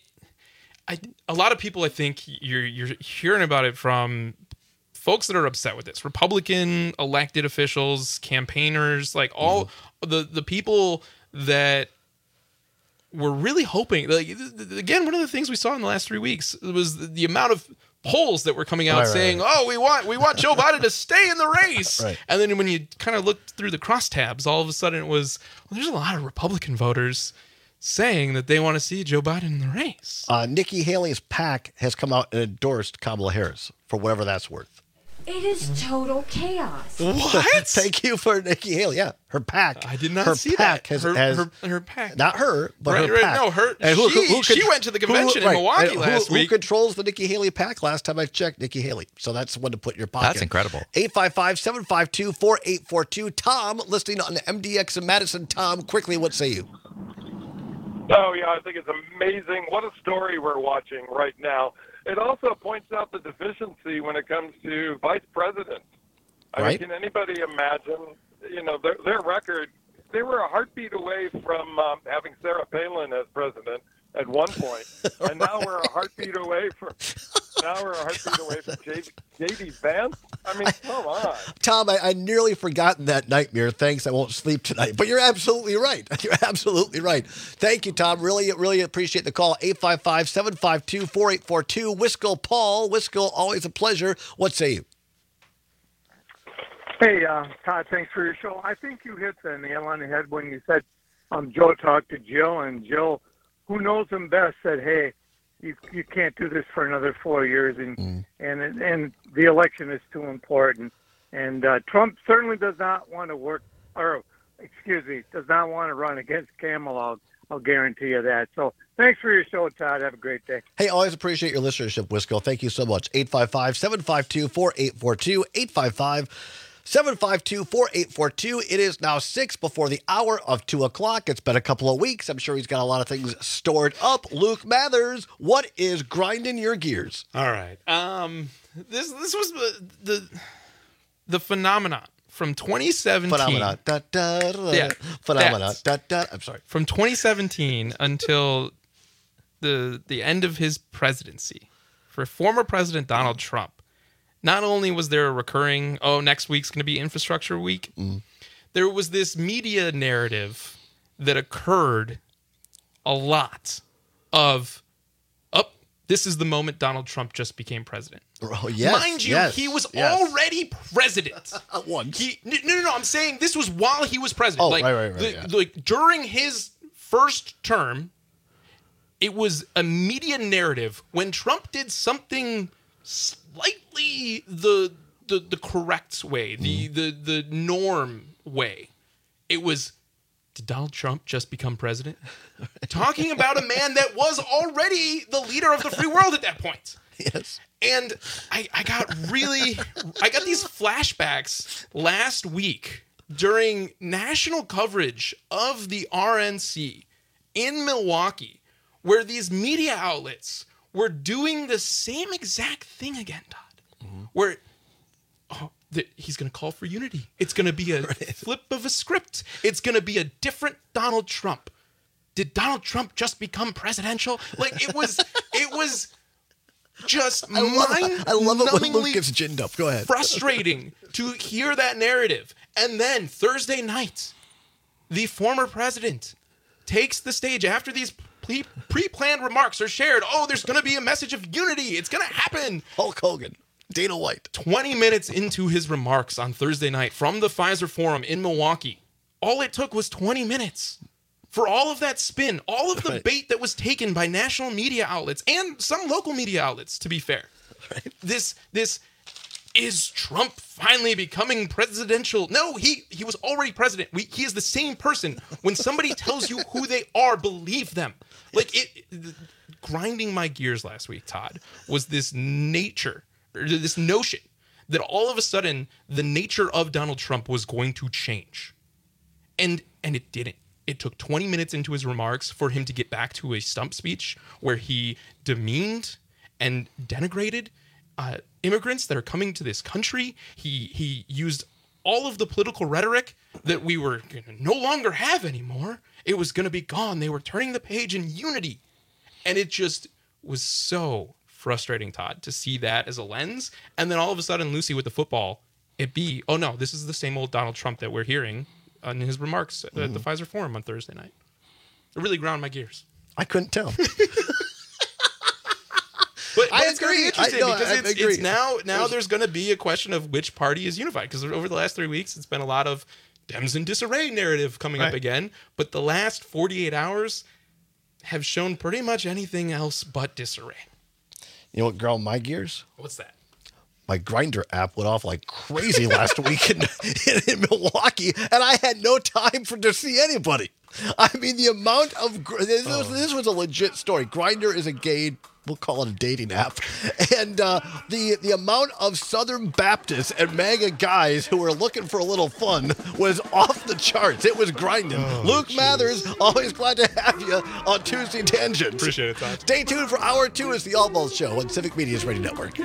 I a lot of people I think you're you're hearing about it from folks that are upset with this. Republican elected officials, campaigners, like all mm-hmm. the the people that were really hoping. Like again, one of the things we saw in the last three weeks was the, the amount of polls that were coming out right, saying, right, right. "Oh, we want we want Joe Biden to stay in the race," right. And then when you kind of looked through the crosstabs, all of a sudden it was, well, there's a lot of Republican voters saying that they want to see Joe Biden in the race. Uh, Nikki Haley's PAC has come out and endorsed Kamala Harris for whatever that's worth. It is total chaos. What? Thank you for Nikki Haley. Yeah, her PAC. I did not her see PAC that. Has, her, has, her, her PAC. Not her, but right, her right, PAC. No, her. And who, she, who, who she could, went to the convention who, in right, Milwaukee last who, week. Who controls the Nikki Haley PAC? Last time I checked, Nikki Haley. So that's one to put in your pocket. That's incredible. eight five five, seven five two, four eight four two. Tom, listening on M D X in Madison. Tom, quickly, what say you? Oh, yeah, I think it's amazing. What a story we're watching right now. It also points out the deficiency when it comes to vice presidents. I right. mean, can anybody imagine, you know, their, their record they were a heartbeat away from um, having Sarah Palin as president at one point, and now we're a heartbeat away from now we're a heartbeat away from J D Vance. I mean, come on, Tom. I, I nearly forgotten that nightmare. Thanks. I won't sleep tonight. But you're absolutely right. You're absolutely right. Thank you, Tom. Really, really appreciate the call. eight five five, seven five two, four eight four two. Wisco Paul. Wisco, always a pleasure. What say you? Hey, uh, Todd, thanks for your show. I think you hit the nail on the head when you said um, Joe talked to Jill, and Jill, who knows him best, said, hey, you you can't do this for another four years, and mm. and and the election is too important. And uh, Trump certainly does not want to work, or excuse me, does not want to run against Kamala. I'll, I'll guarantee you that. So thanks for your show, Todd. Have a great day. Hey, always appreciate your listenership, Wisco. Thank you so much. eight five five, seven five two, four eight four two, eight five five, seven five two, four eight four two. It is now six before the hour of two o'clock. It's been a couple of weeks. I'm sure he's got a lot of things stored up. Luke Mathers, what is grinding your gears? All right. Um, this this was the the, the phenomenon from twenty seventeen. Phenomenon. Da, da, da, yeah, phenomenon. Da, da. I'm sorry. From twenty seventeen until the the end of his presidency, for former President Donald Trump, not only was there a recurring, oh, next week's going to be infrastructure week, mm. there was this media narrative that occurred a lot of, oh, this is the moment Donald Trump just became president. Oh, yes, Mind you, yes, he was yes. already president. Once. He, no, no, no, I'm saying this was while he was president. Oh, like, right, right, right. The, yeah. like during his first term, it was a media narrative when Trump did something slightly the the, the correct way, the, mm. the the norm way. It was, did Donald Trump just become president? Talking about a man that was already the leader of the free world at that point. Yes. And I, I got really, I got these flashbacks last week during national coverage of the R N C in Milwaukee, where these media outlets were doing the same exact thing again, Todd, mm-hmm. where oh, the, he's going to call for unity. It's going to be a right. flip of a script. It's going to be a different Donald Trump. Did Donald Trump just become presidential? Like, it was, it was just I love, mind I love it when Luke gets ginned up. Go ahead. Frustrating to hear that narrative. And then Thursday night, the former president takes the stage after these pre- pre-planned remarks are shared. Oh, there's going to be a message of unity. It's going to happen. Hulk Hogan, Dana White. twenty minutes into his remarks on Thursday night from the Pfizer Forum in Milwaukee, all it took was twenty minutes for all of that spin, all of the right. bait that was taken by national media outlets and some local media outlets, to be fair. Right. This, this is Trump finally becoming presidential? No, he he was already president. We, he is the same person. When somebody tells you who they are, believe them. Like, it, it grinding my gears last week, Todd, was this nature, or this notion that all of a sudden the nature of Donald Trump was going to change. And and it didn't. It took twenty minutes into his remarks for him to get back to a stump speech where he demeaned and denigrated uh, immigrants that are coming to this country. He he used all of the political rhetoric that we were gonna no longer have anymore. It was going to be gone. They were turning the page in unity. And it just was so frustrating, Todd, to see that as a lens. And then all of a sudden, Lucy with the football, it be, oh no, this is the same old Donald Trump that we're hearing in his remarks at mm. the Pfizer Forum on Thursday night. It really ground my gears. I couldn't tell. But, but I it's going to agree. be interesting I, no, because I it's, agree. it's now now there's, there's going to be a question of which party is unified. Because over the last three weeks, it's been a lot of Dems in disarray narrative coming right. up again. But the last forty-eight hours have shown pretty much anything else but disarray. You know what ground my gears? What's that? My Grindr app went off like crazy last week in, in, in Milwaukee, and I had no time for to see anybody. I mean, the amount of this, oh. was, this was a legit story. Grindr is a gay, we'll call it a dating app, and uh, the the amount of Southern Baptists and MAGA guys who were looking for a little fun was off the charts. It was grinding. Oh, Luke geez. Mathers, always glad to have you on Tuesday Tangents. Appreciate it, Todd. Stay tuned for hour two. It's the All Balls Show on Civic Media's Radio Network.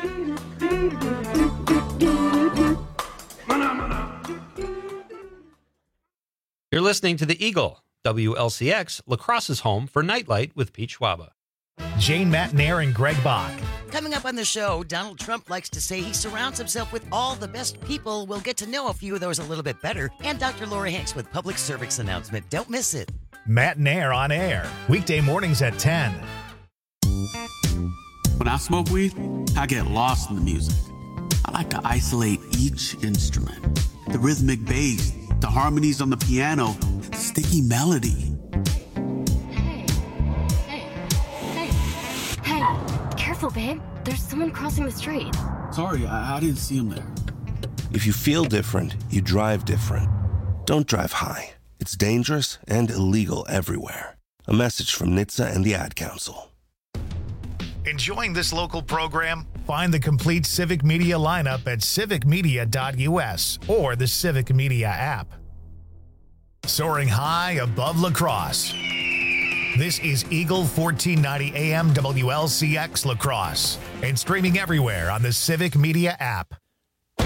You're listening to The Eagle, W L C X, La Crosse's home for Nightlight with Pete Schwaba. Jane Matnair and Greg Bach. Coming up on the show, Donald Trump likes to say he surrounds himself with all the best people. We'll get to know a few of those a little bit better. And Doctor Laura Hanks with public service announcement. Don't miss it. Matnair on air, weekday mornings at ten. When I smoke weed, I get lost in the music. I like to isolate each instrument. The rhythmic bass, the harmonies on the piano, the sticky melody. Hey, careful, babe. There's someone crossing the street. Sorry, I, I didn't see him there. If you feel different, you drive different. Don't drive high. It's dangerous and illegal everywhere. A message from N H T S A and the Ad Council. Enjoying this local program? Find the complete Civic Media lineup at civic media dot U S or the Civic Media app. Soaring high above La Crosse. This is Eagle fourteen ninety A M W L C X La Crosse and streaming everywhere on the Civic Media app.